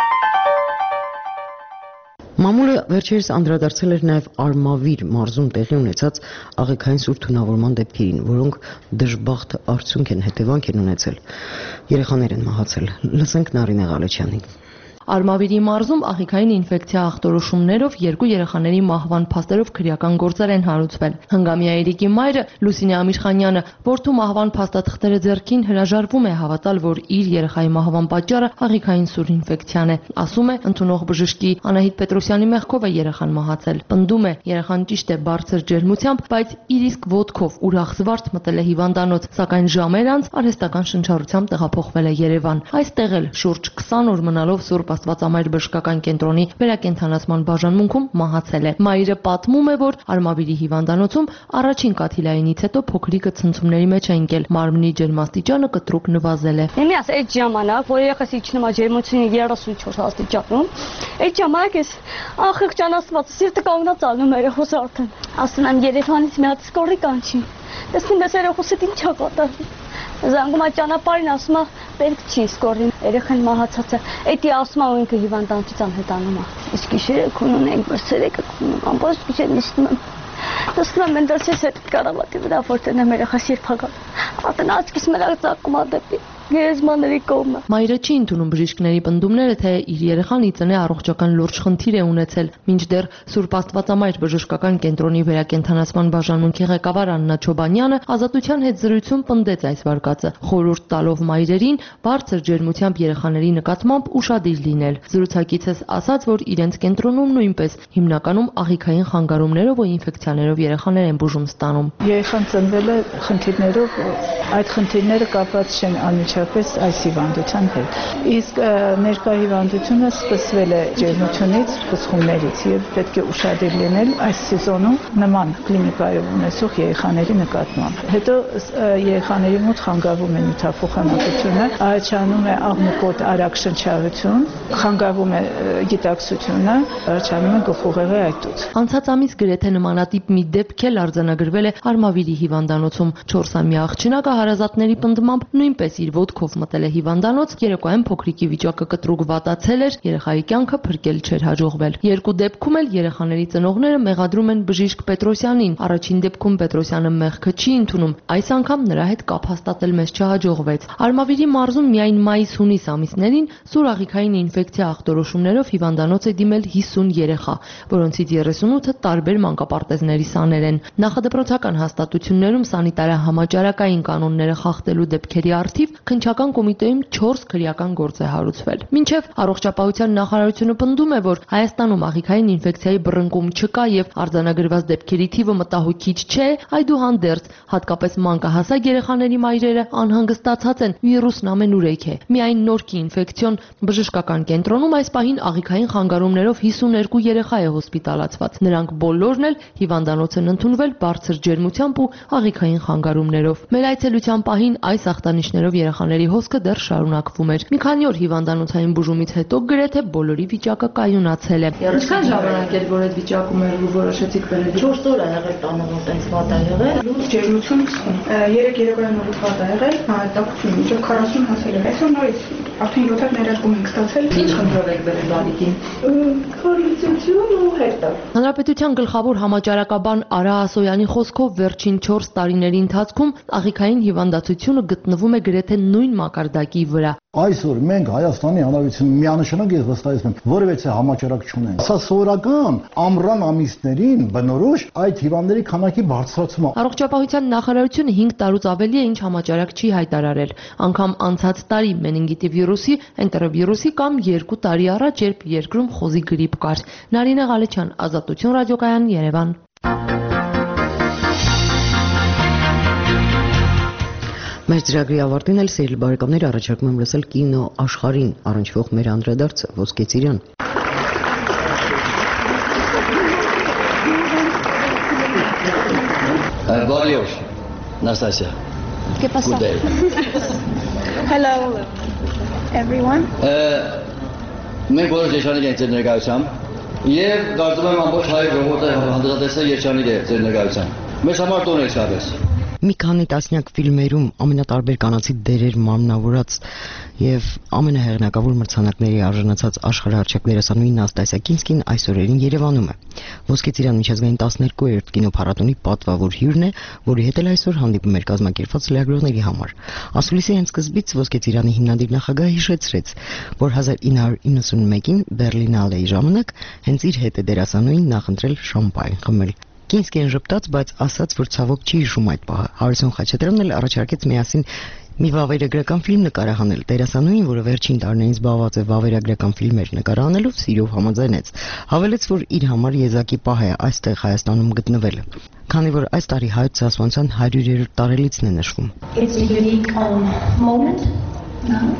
Մամուլը վերջերս անդրադարձել էր նաև Արմավիր մարզում տեղի ունեցած աղիքային սուր թունավորման դեպքերին, որոնք դժբախտ արդյունք են հետևանք են ունեցել։ Երեխաներ են մահացել։ Լսենք Նարինե Ղալեչյանին։ Արմավիրի մարզում աղիքային ինֆեկցիա ախտորոշումներով երկու երեխաների մահվան փաստերով քրեական գործեր են հարուցվել։ Հնգամյա Երիկի մայրը Լուսինե Ամիշխանյանը որդու մահվան փաստաթղթերը ձեռքին հրաժարվում է հավատալ, որ իր երեխայի մահվան պատճառը աղիքային սուր ինֆեկցիան է։ Ասում է, ընդունող բժշկի Անահիտ Պետրոսյանի մեղքով է երեխան մահացել։ Պնդում է, երեխան ճիշտ է բարձր ջերմությամբ, բայց իր իսկ ոտքով ուրախ զվարթ մտել է հիվանդանոց, սակայն ժամեր անց արհեստական շնչառությամբ տեղափոխվել է Երևան։ Այստեղ էլ շուրջ քսան օր մնալով Սուրբ Աստվածամայր բժշկական կենտրոնի վերակենդանացման բաժանմունքում մահացել է։ Մայրը պատմում է, որ Արմավիրի հիվանդանոցում առաջին կաթիլայինից հետո փոքրիկը ցնցումների մեջ է ընկել, մարմնի ջերմաստիճանը կտրուկ նվազել է։ Իմի աս այդ ժամանակ, որ երեխաս իջնում է ջերմությունը երեսունչորս աստիճանում, այդ ժամանակ ես ախղճան Աստված սիրտը կանգնած ալնում երեխոս արդեն։ Ասում եմ Երևանից մի հատ սկորի կանչի։ Տեսնում ես երեխոսդ ինչ ա կատարվում։ Զանգում է ճանապարհին, ասում է պետք չի սկորին, երեխան մահացած է։ Էդի ասում է ու ինքը հիվանդանոցից անհետանում է։ Իսկ գիշերը քունուն ենք, բրսերեկը քունուն, ամբողջ գիշեր նստում եմ։ Տեսնում եմ դրսից հետ կարավատի վրա որտեղ եմ երեխաս երբ հագա։ Ատեն աչքիս մենակ ծակում է դեպի գերեզմանների կողմը։ Մայրը չի ընդունում բժիշկների պնդումները, թե իր երեխան ի ծնե առողջական լուրջ խնդիր է ունեցել, մինչդեռ Սուրբ Աստվածամայր բժշկական կենտրոնի վերակենդանացման բաժանմունքի ղեկավար Աննա Չոբանյանը ազատության հետ զրույցում պնդեց այս վարկածը, խորհուրդ տալով մայրերին բարձր ջերմությամբ երեխաների նկատմամբ ուշադիր լինել։ Զրուցակիցս ասաց, որ իրենց կենտրոնում նույնպես հիմնականում աղիքային խանգարումներով ու ինֆեկցիաներով երեխաներ են բուժում ստանում։ Երեխան ծնվել է խնդիրներով, այդ խնդիրները կապված չեն անմիջապես այս հիվանդության հետ։ Իսկ ներկա հիվանդությունը սկսվել է ջերմությունից, բսխումներից եւ պետք է ուշադիր լինել այս սեզոնում նման կլինիկայով ունեցող երեխաների նկատմամբ։ Հետո երեխաների մոտ խանգարվում է նյութափոխանակությունը, առաջանում է աղմուկոտ արագ շնչառություն, խանգարվում է գիտակցությունը, առաջանում է գլխուղեղի այտուց։ Անցած ամիս գրեթե նմանատիպ մի դեպք էլ արձանագրվել է Արմավիրի հիվանդանոցում։ չորսամյա աղջնակը հարազատների պնդմամբ նույնպես իր ոտքով մտել է հիվանդանոց, երեկոյան փոքրիկի վիճակը կտրուկ վատացել էր, երեխայի կյանքը փրկել չէր հաջողվել։ Երկու դեպքում էլ երեխաների ծնողները մեղադրում են բժիշկ Պետրոսյանին։ Առաջին դեպքում Պետրոսյանը մեղքը չի ընդունում, այս անգամ նրա հետ կապ հաստատել մեզ չհաջողվեց։ Արմավիրի մարզում միայն մայիս-հունիս ամիսներին սուր աղիքային ինֆեկցիա ախտորոշումներով հիվանդանոց է դիմել հիսուն երեխա, որոնցից երեսունութը տարբեր մանկապարտեզների սաներ են։ Նախադպրոցական հաստատություններում սանիտարահամաճարակային կանոնները խախտելու դեպքերի առթիվ քննչական կոմիտեում չորս քրեական գործ է հարուցվել։ Մինչև առողջապահության նախարարությունը պնդում է, որ Հայաստանում աղիքային ինֆեկցիայի բռնկում չկա եւ արձանագրված դեպքերի թիվը մտահոգիչ չէ, այդուհանդերձ հատկապես մանկահասակ երեխաների մայրերը անհանգստացած են, վիրուսն ամենուրեք է։ Միայն Նորքի ինֆեկցիոն բժշկական կենտրոնում այս պահին աղիքային խանգարումներով հիսուներկու երեխա է հոսպիտալացված։ Նրանք բոլորն էլ հիվանդանոց են ընդունվել բարձր ջերմությամբ ու աղիքային խանգարումներով։ Մեր այցելության պահին այս ախտանիշներով երեխաների հոսքը դեռ շարունակվում էր։ Մի քանի օր հիվանդանոցային բուժումից հետո գրեթե բոլորի վիճակը կայունացել է։ Ինչքան ժամանակ էր, որ այդ վիճակում էր ու որոշեցիք վերել։ չորս օր ա եղել տանը, որ տենց վատ ա եղել։ Լուրջ ջերմություն երեք երեկոյան նորից վատ ա եղել, տաքություն մինչև քառասուն հասել է։ Այսօր նորից արդեն յոթ ներարկում ենք ստացել։ Ինչ խնդրով եք վերել բանիկին։ Քարիզություն ու հետը։ Հանրապետության գլխավոր համաճարակաբան Արա Ասոյանի խոսքով վերջին չորս տարիների ընթացքում աղիքային հիվանդացությունը գտնվում է գրեթե նույն մակարդակի վրա։ Այսօր մենք Հայաստանի Հանրապետությունում միանշանակ ես վստահեցնում եմ, որևէ համաճարակ չունենք։ Սա սովորական ամռան ամիսներին բնորոշ այդ հիվանդների քանակի բարձրացումը։ Առողջապահության նախարարությունը հինգ տարուց ավելի է ինչ համաճարակ չի հայտարարել։ Անգամ անցած տարի մենինգիտի վիրուսի, էնտերովիրուսի կամ երկու տարի առաջ, երբ երկրում խոզի գրիպ կար։ Նարինե Ղալեչյան, Ազատություն ռադիոկայան, Երևան։ Մեր ծրագրի ավարտին էլ սիրելի բարեկամներ առաջարկում եմ լսել կինո աշխարհին առնչվող մեր անդրադարձը Ոսկե ծիրան։ Բարև, Նաստասիա։ ¿Qué pasa? Hello everyone. Մենք բոլոր երջանիկ ենք ձեր ներկայությամբ եւ կարծում եմ ամբողջ հայ ժողովուրդը հանդրադարձել երջանիկ է ձեր ներկայությամբ։ Մեզ համար տոն է չապես։ Մի քանի տասնյակ ֆիլմերում ամենատարբեր կանացի դերեր մարմնավորած եւ ամենահեղինակավոր մրցանակների արժանացած աշխարհահռչակ դերասանուհի Նաստասիա Կինսկին այս օրերին Երևանում է։ Ոսկե ծիրան միջազգային տասներկուերորդ կինոփառատոնի պատվավոր հյուրն է, որի հետ էլ այսօր հանդիպում էր կազմակերպված լրագրողների համար։ Ասուլիսի հենց սկզբից Ոսկե ծիրանի հիմնադիր նախագահը հիշեցրեց, որ հազար ինը հարյուր իննսունմեկին Բերլինալեի ժամանակ հենց իր հետ է դերասանուհին նախընտրել շամպայն խմել։ Կինսկին ժպտաց, բայց ասաց, որ ցավոք չի հիշում այդ պահը։ Հարություն Խաչատրյանն էլ առաջարկեց միասին մի վավերագրական ֆիլմ նկարահանել։ Դերասանուհին, որը վերջին տարիներին զբաղված է վավերագրական ֆիլմեր նկարահանելով, սիրով համաձայնեց։ Հավելեց, որ իր համար եզակի պահ է այստեղ Հայաստանում գտնվելը, քանի որ այս տարի հայոց ցեղասպանության հարյուրերորդ տարելիցն է նշվում։ It's a unique um, moment now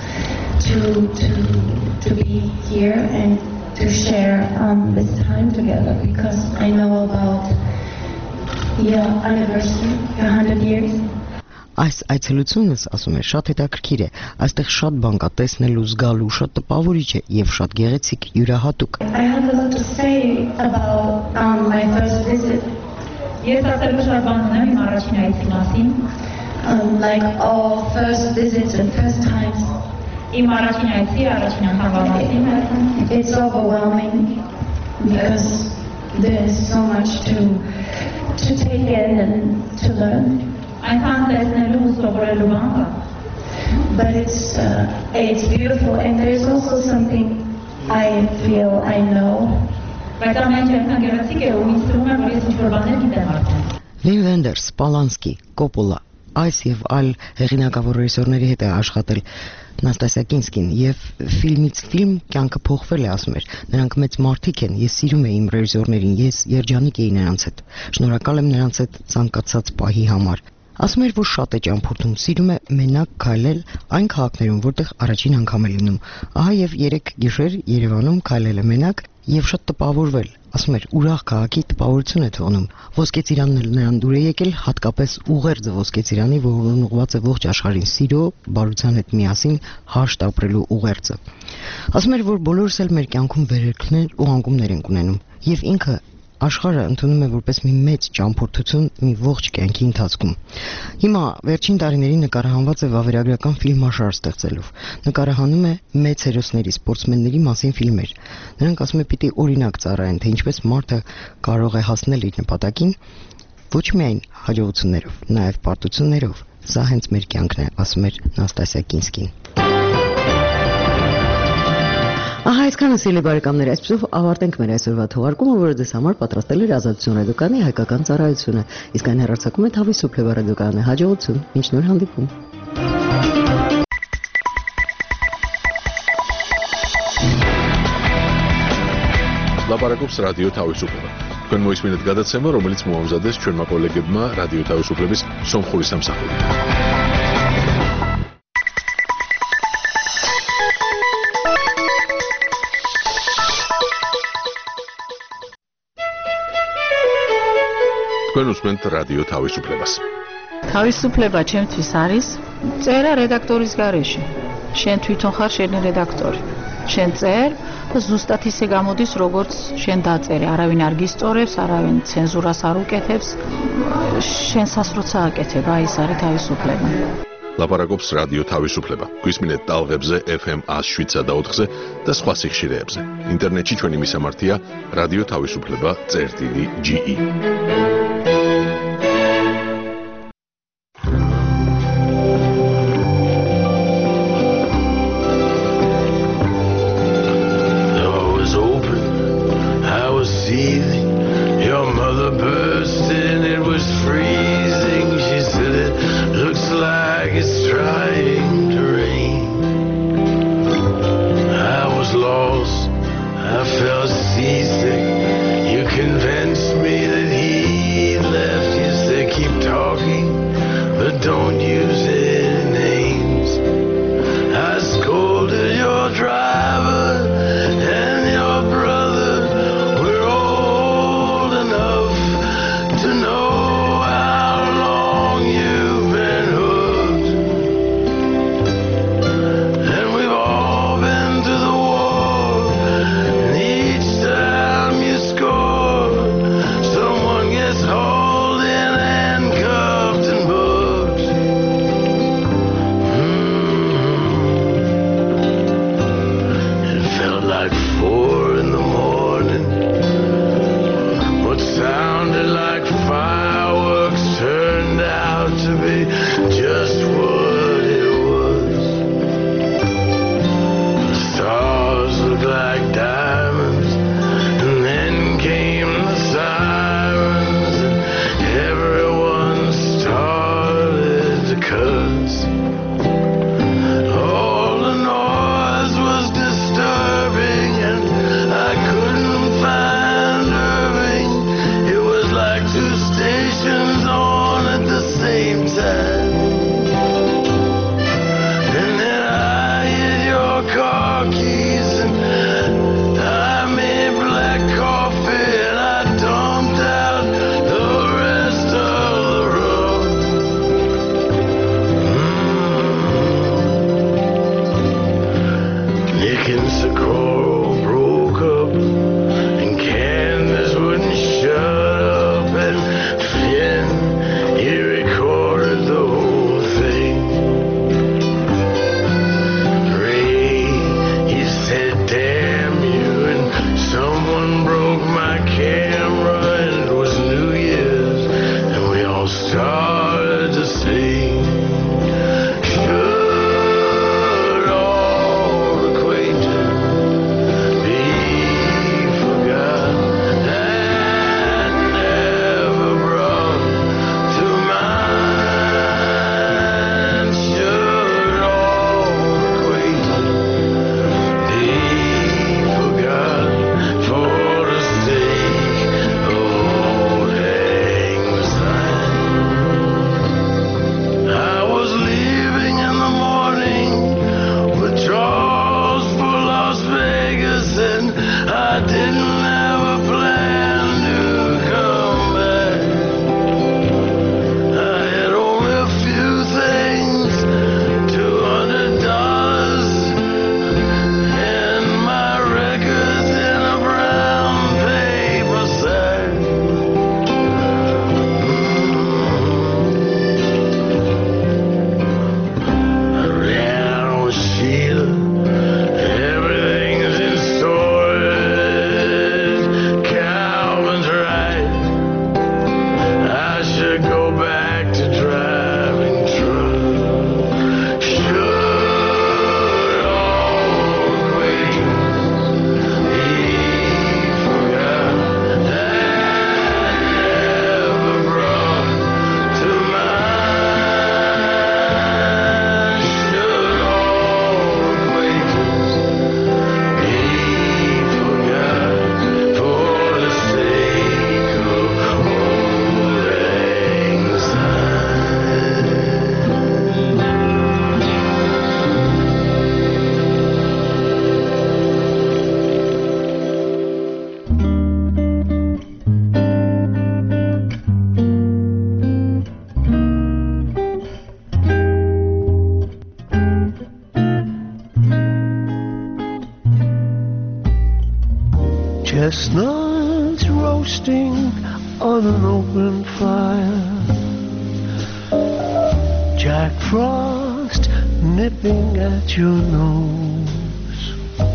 to to to be here and to share um, this time together because I know about your anniversary, your one hundred years. Այս այցելությունս, ասում է, շատ հետաքրքիր է։ Այստեղ շատ բան կա տեսնելու, զգալու, շատ տպավորիչ է եւ շատ գեղեցիկ, յուրահատուկ։ I have a lot to say about um, my first visit. Ես ասելու շատ բան ունեմ իմ առաջին այցի մասին։ Um, like all first visits and first times. Իմ առաջին այցի, առաջին անգամվա մասին։ It's overwhelming because there is so much to to take in and to learn. Այնքան տեսնելու ու սովորելու բան կա։ But it's uh, it's beautiful and there is also something I feel I know. Բայց ամեն ինչ այնքան գեղեցիկ է ու ինձ թվում է, որ ես ինչ-որ բաներ գիտեմ արդեն։ Վին Վենդերս, Պալանսկի, Կոպոլա, այս եւ այլ հեղինակավոր ռեժիսորների հետ է աշխատել Նաստասիա Կինսկին եւ ֆիլմից ֆիլմ կյանքը փոխվել է, ասում էր։ Նրանք մեծ մարդիկ են, ես սիրում եմ իմ ռեժիսորներին, ես երջանիկ էի նրանց հետ։ Շնորհակալ եմ նրանց հետ ցանկացած պահի համար։ Ասում էր, որ շատ է ճամփորդում, սիրում է մենակ քայլել այն քաղաքներում, որտեղ առաջին անգամ է լինում։ Ահա եւ երեք գիշեր Երևանում քայլել է մենակ եւ շատ տպավորվել։ Ասում էր, ուրախ քաղաքի տպավորություն է թողնում։ Ոսկե ծիրանն էլ նրան դուր է եկել, հատկապես ուղերձը Ոսկե ծիրանի, որն ուղղված է ողջ աշխարհին սիրո, բարության հետ միասին հաշտ ապրելու ուղերձը։ Ասում էր, որ բոլորս էլ մեր կյանքում վերելքներ ու անկումներ ենք ունենում, եւ ինքը աշխարհը ընդունում է որպես մի մեծ ճամփորդություն մի ողջ կյանքի ընթացքում։ Հիմա վերջին տարիներին նկարահանված է վավերագրական ֆիլմաշար ստեղծելով։ Նկարահանում է մեծ հերոսների, սպորտսմենների մասին ֆիլմեր։ Նրանք ասում է պիտի օրինակ ծառայեն, թե ինչպես մարդը կարող է հասնել իր նպատակին ոչ միայն հաջողություններով, նաև պարտություններով։ Սա հենց մեր կյանքն է, ասում էր Նաստասիա Կինսկին։ Ահա այսքանը սիրելի բարեկամներ, այսպեսով ավարտենք մեր այսօրվա թողարկումը, որը ձեզ համար պատրաստել էր Ազատություն ռադիոկայանի հայկական ծառայությունը։ Իսկ այն հեռարձակում է Թավի Սուփլեվա ռադիոկայանի հաջողություն։ Մինչ նոր հանդիպում։ ლაპარაკობს რადიო თავისუფლება. თქვენ მოისმინეთ გადაცემა, რომელიც მოამზადეს ჩვენმა კოლეგებმა რადიო თავისუფლების სომხური სამსახური. თქვენ უსმენთ რადიო თავისუფლებას. თავისუფლება ჩემთვის არის წერა რედაქტორის გარეშე. შენ თვითონ ხარ შენი რედაქტორი. შენ წერ და ზუსტად ისე გამოდის, როგორც შენ დაწერე. არავინ არ გისწორებს, არავინ ცენზურას არ უკეთებს. შენსაც როცა აკეთებ, აი ეს არის თავისუფლება. ლაპარაკობს რადიო თავისუფლება. გვისმინეთ ტალღებზე ეფ ემ one oh seven და ოთხზე და სხვა სიხშირეებზე. ინტერნეტში ჩვენი მისამართია რადიო თავისუფლება წერტილი ჯი ი. Chestnuts roasting on an open fire, Jack Frost nipping at your nose,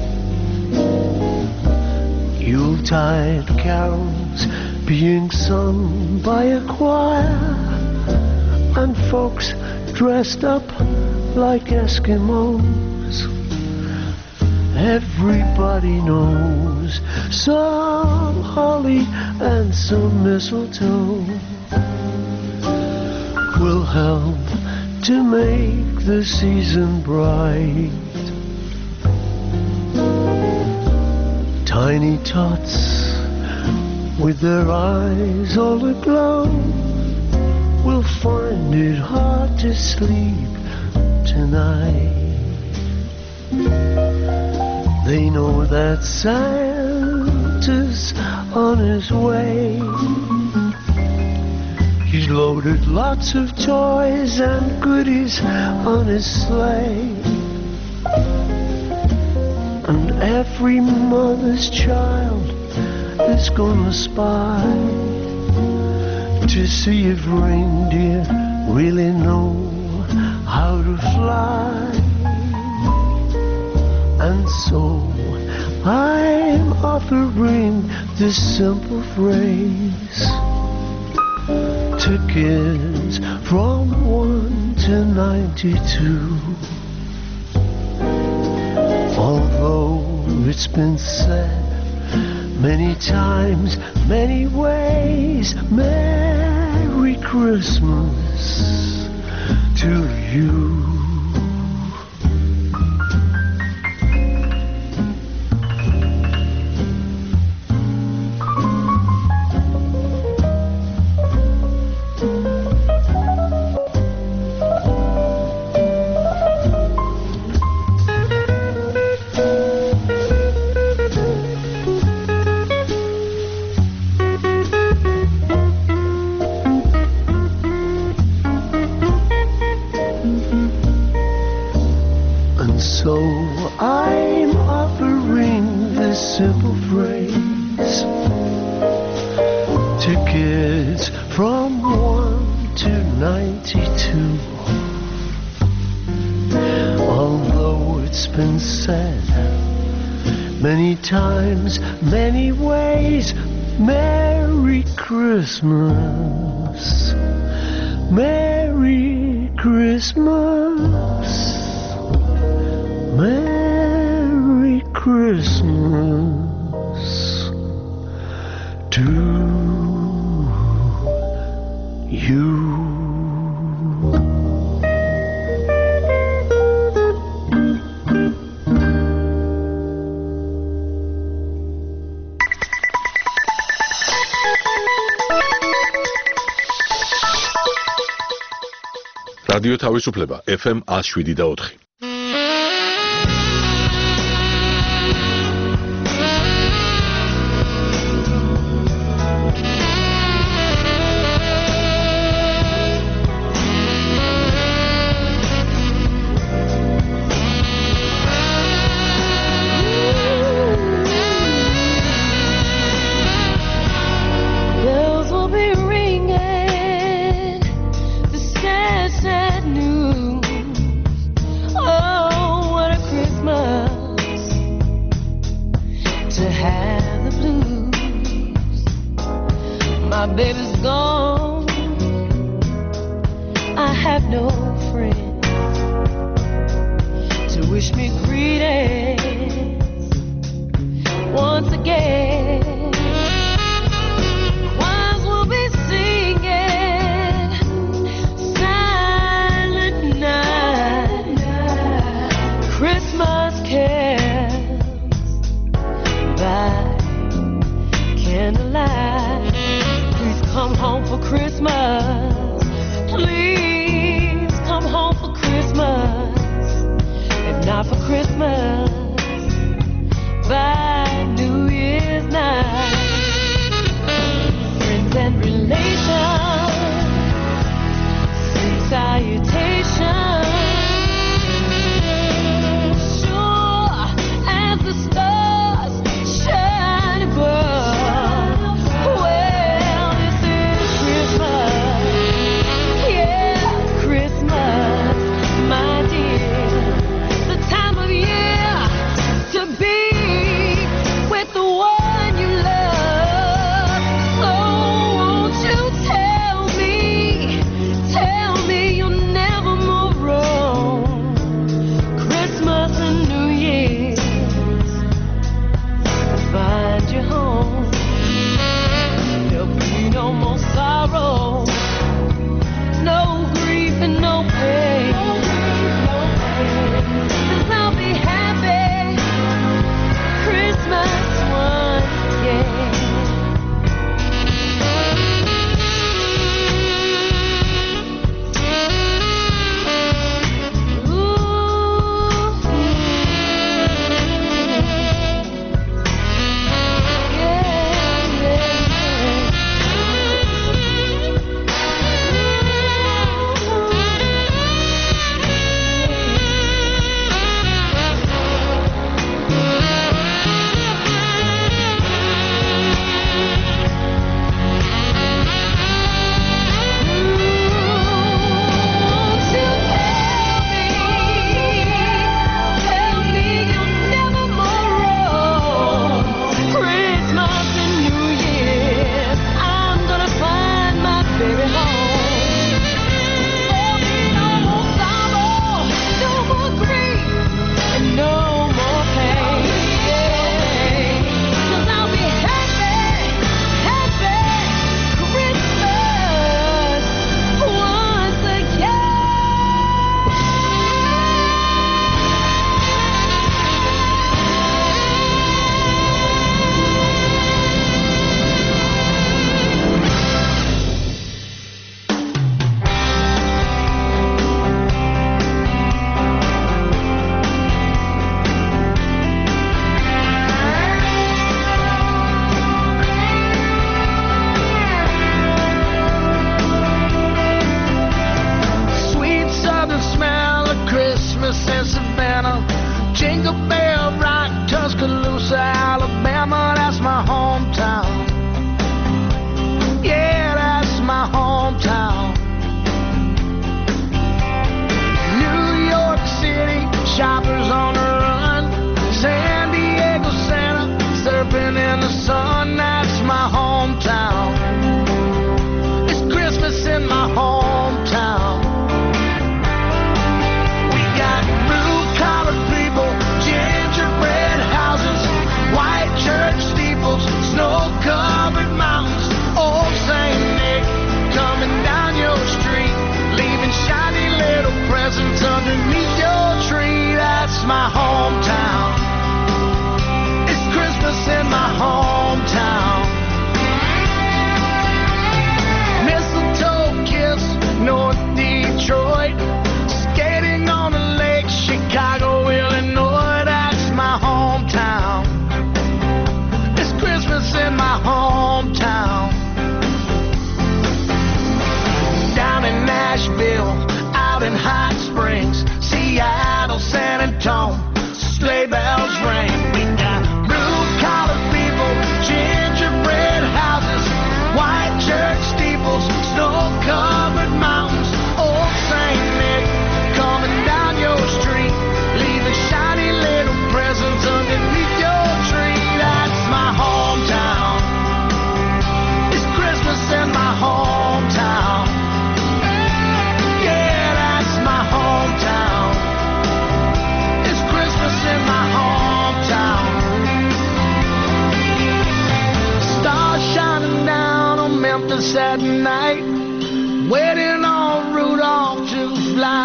Yuletide carols being sung by a choir, and folks dressed up like Eskimos. Everybody knows some holly and some mistletoe will help to make the season bright. Tiny tots with their eyes all aglow will find it hard to sleep tonight. They know that Santa's on his way. He's loaded lots of toys and goodies on his sleigh, and every mother's child is gonna spy to see if reindeer really know how to fly. And so I'm offering this simple phrase to kids from one to ninety-two. Although it's been said many times, many ways, Merry Christmas to you. Times, many ways, Merry Christmas, Merry Christmas, Merry Christmas to you. რადიო თავისუფლება ეფ ემ one oh seven და four. Not for Christmas, by New Year's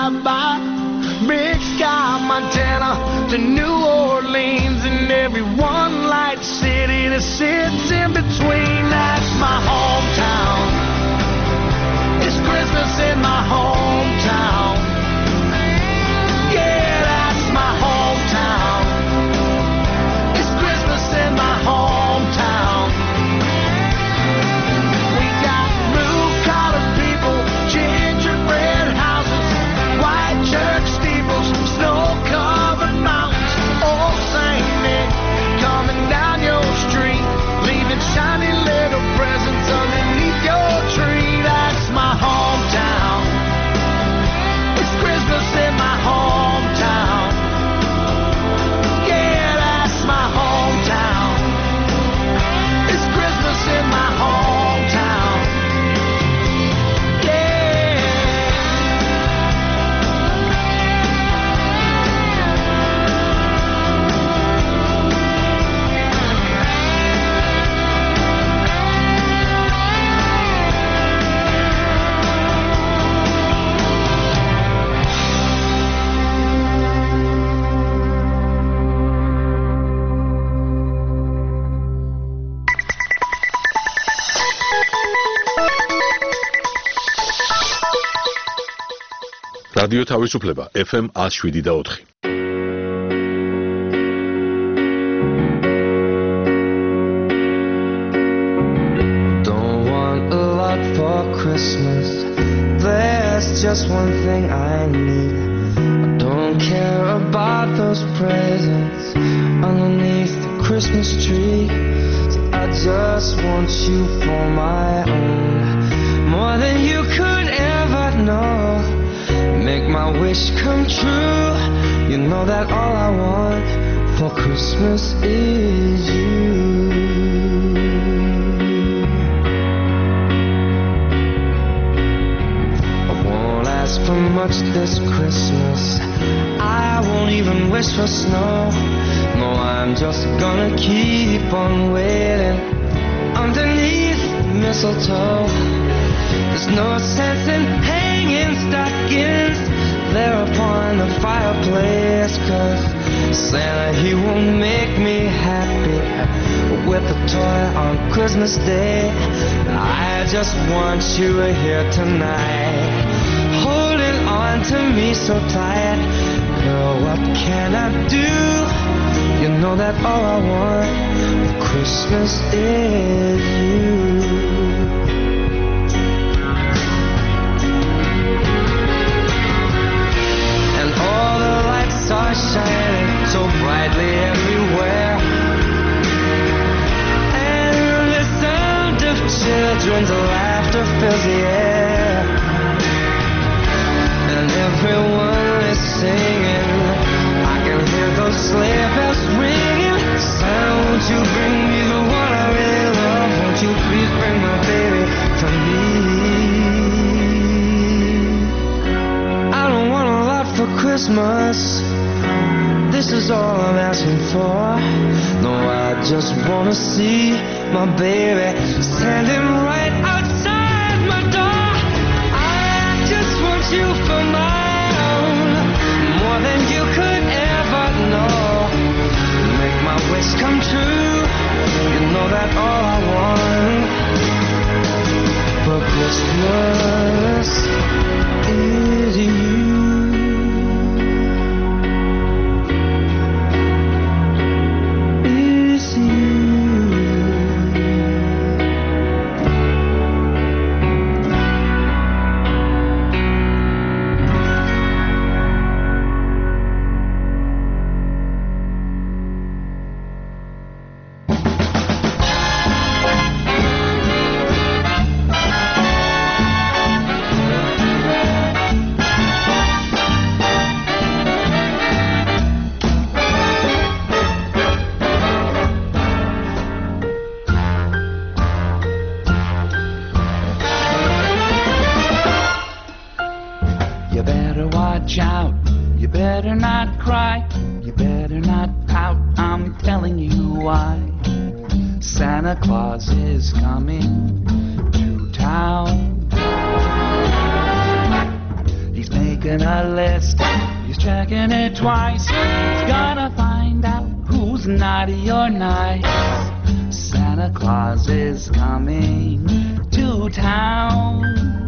drive-by. Big Sky, Montana to New Orleans, and every one light city that sits in between. That's my hometown. It's Christmas in my hometown. Yeah, that's my hometown. It's Christmas in my hometown. We got blue-collar people, gingerbread houses, white church steeples, snow-covered mountains, old Saint Nick coming down your street, leaving shiny little presents underneath your tree. That's my hometown. It's Christmas in my hometown. Yeah, that's my hometown. It's Christmas in my hometown. Yeah. რადიო თავისუფლება ეფ ემ one oh seven და four. Don't want a lot for Christmas. There's just one thing I need. I don't care about those presents underneath the Christmas tree. So I just want you for my own, more than you could ever know. Make my wish come true. You know that all I want for Christmas is you. I won't ask for much this Christmas. I won't even wish for snow. No, I'm just gonna keep on waiting underneath the mistletoe. There's no sense in hanging stockings there upon the fireplace, 'cause Santa, he won't make me happy with a toy on Christmas Day. I just want you here tonight, holding on to me so tight. Girl, what can I do? You know that all I want for Christmas is you. Are shining so brightly everywhere, and the sound of children's laughter fills the air, and everyone is singing. I can hear those sleigh bells ringing. Santa, won't you bring me the one I really love? Won't you please bring my baby to me? I don't want a lot for Christmas. This is all I'm asking for. No, I just wanna see my baby standing right outside my door. I just want you for my own, more than you could ever know. Make my wish come true. You know that all I want for Christmas is you. making a list. He's checking it twice. He's gonna find out who's naughty or nice. Santa Claus is coming to town.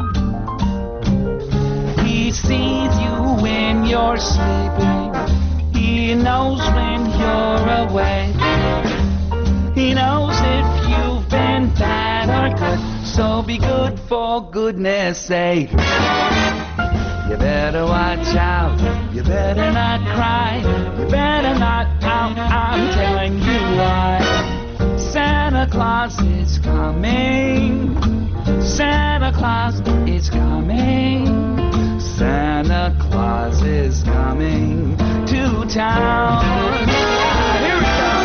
He sees you when you're sleeping. He knows when you're awake. He knows if you've been bad or good. So be good for goodness sake. You better watch out. You better not cry. You better not pout. I'm telling you why. Santa Claus is coming. Santa Claus is coming. Santa Claus is coming to town. Here we go.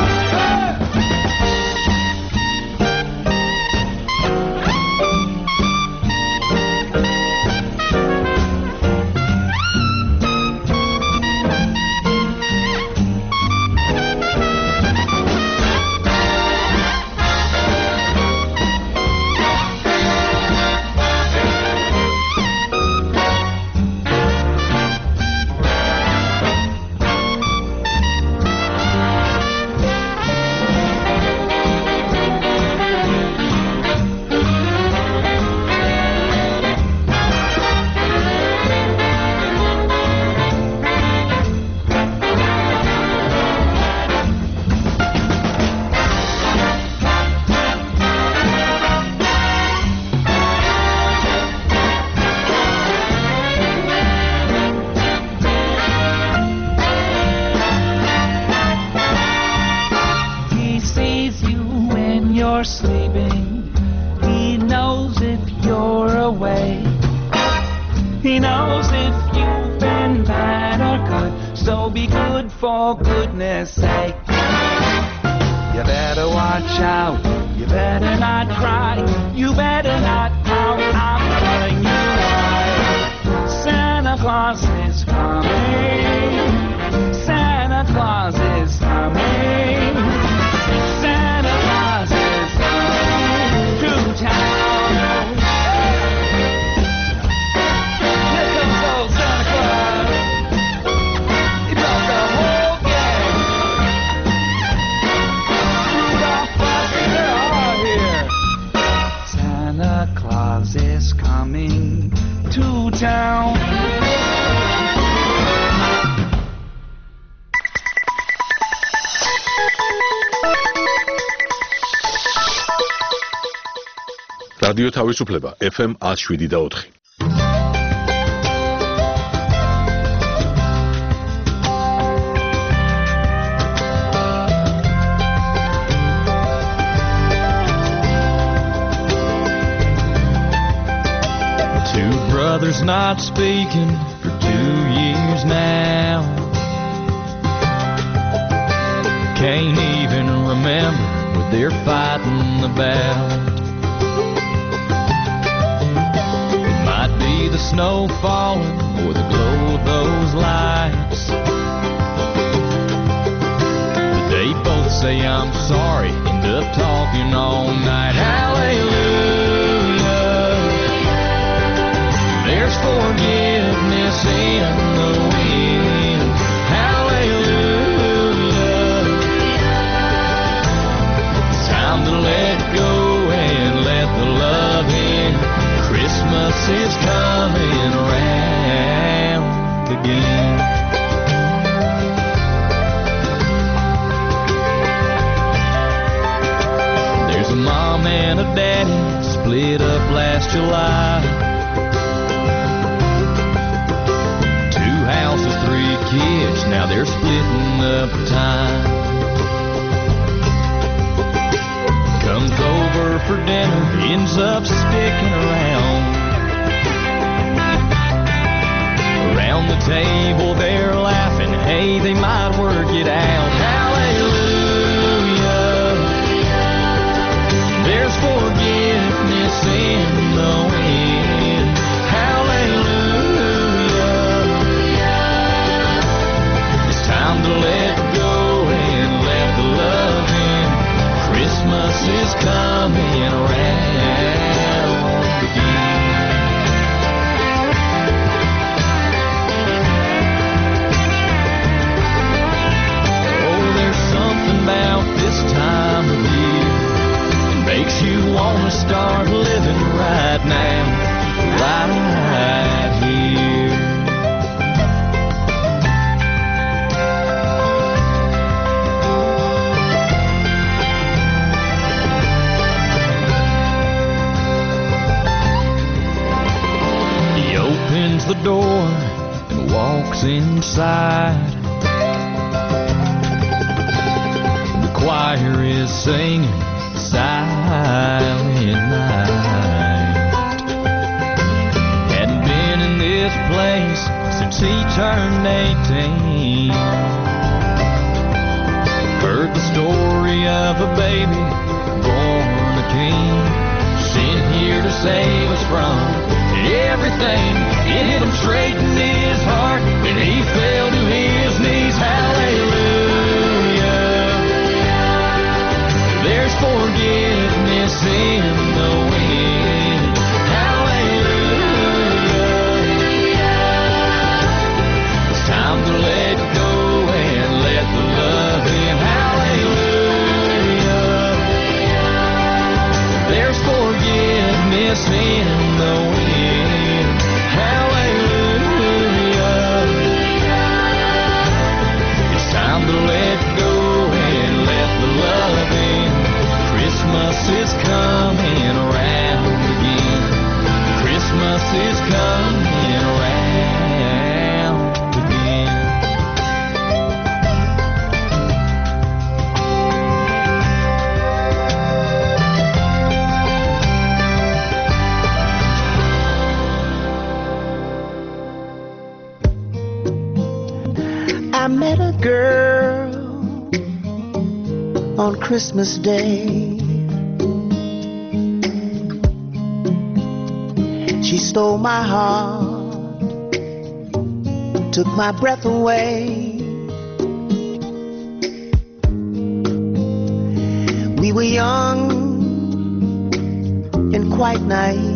Sleeping. He knows if you're awake. He knows if you've been bad or good. So be good for goodness sake. You better watch out. You better not cry. You better not pout. I'm telling you why. Santa Claus is coming. Santa Claus is coming. Santa Claus is town. Here comes old Santa Claus. He brought the whole gang. Rudolph, Fozzie, they're all here. Santa Claus is coming to town. რადიო თავისუფლება ეფ ემ one oh seven და four. Two brothers not speaking for two years now. Can't even remember what they're fighting about. The snow falling or the glow of those lights. But they both say I'm sorry, end up talking all night. Hallelujah, there's forgiveness in the wind. Hallelujah, it's time to let go and let the love in. Christmas is coming around again. There's a mom and a daddy split up last July. Two houses, three kids, now they're splitting up time. Comes over for dinner, ends up sticking around. Around the table they're laughing, hey, they might work it out. Hallelujah, there's forgiveness in the wind. Hallelujah, it's time to let go and let the love in. Christmas is coming around again. door and walks inside. The choir is singing Silent Night. Hadn't been in this place since he turned eighteen. Heard the story of a baby born a king, sent here to save us from everything. It hit him straight in his heart, and he fell to his knees. Hallelujah. There's forgiveness in the wind. Hallelujah. It's time to let go and let the love in. Hallelujah. There's forgiveness in the wind. Hallelujah. It's time to let go and let the love in. Christmas is coming around again. Christmas is coming around again. I met a girl on Christmas Day. She stole my heart, took my breath away. We were young and quite naive.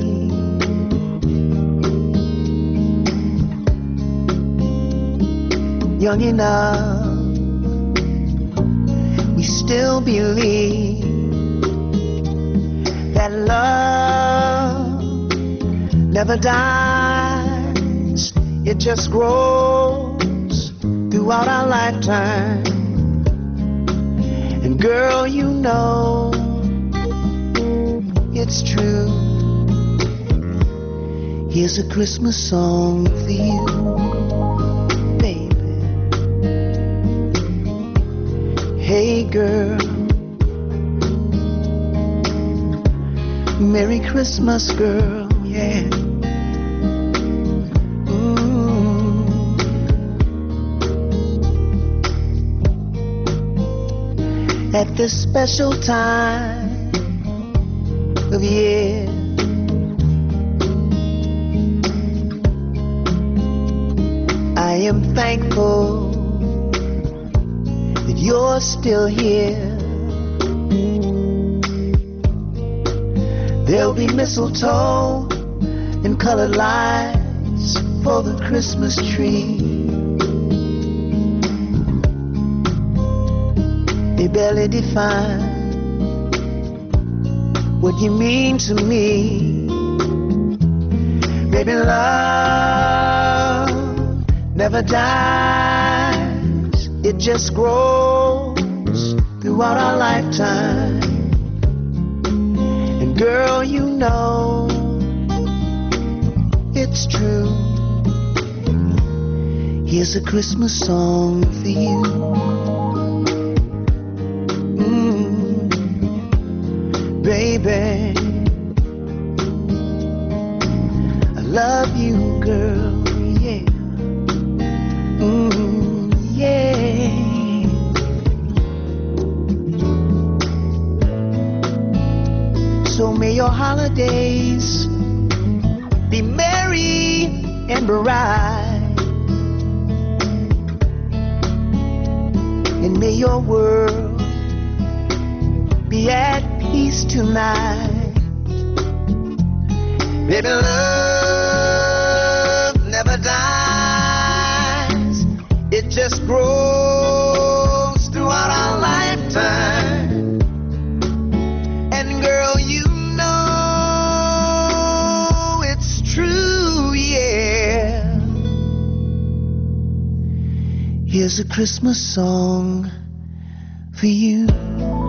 Young enough, we still believe that love never dies. It just grows throughout our lifetime. And girl, you know it's true. Here's a Christmas song for you. Hey girl, Merry Christmas girl, yeah. Mm. At this special time of year, I am thankful you're still here. There'll be mistletoe and colored lights for the Christmas tree. They barely define what you mean to me. Baby, love never dies. It just grows throughout our lifetime. And girl, you know it's true. Here's a Christmas song for you. Mm, baby, I love you, girl, yeah. Mm. Yeah. So may your holidays be merry and bright, and may your world be at peace tonight. Baby, love never dies. It just grows throughout our lifetime. And girl, you know it's true, yeah. Here's a Christmas song for you.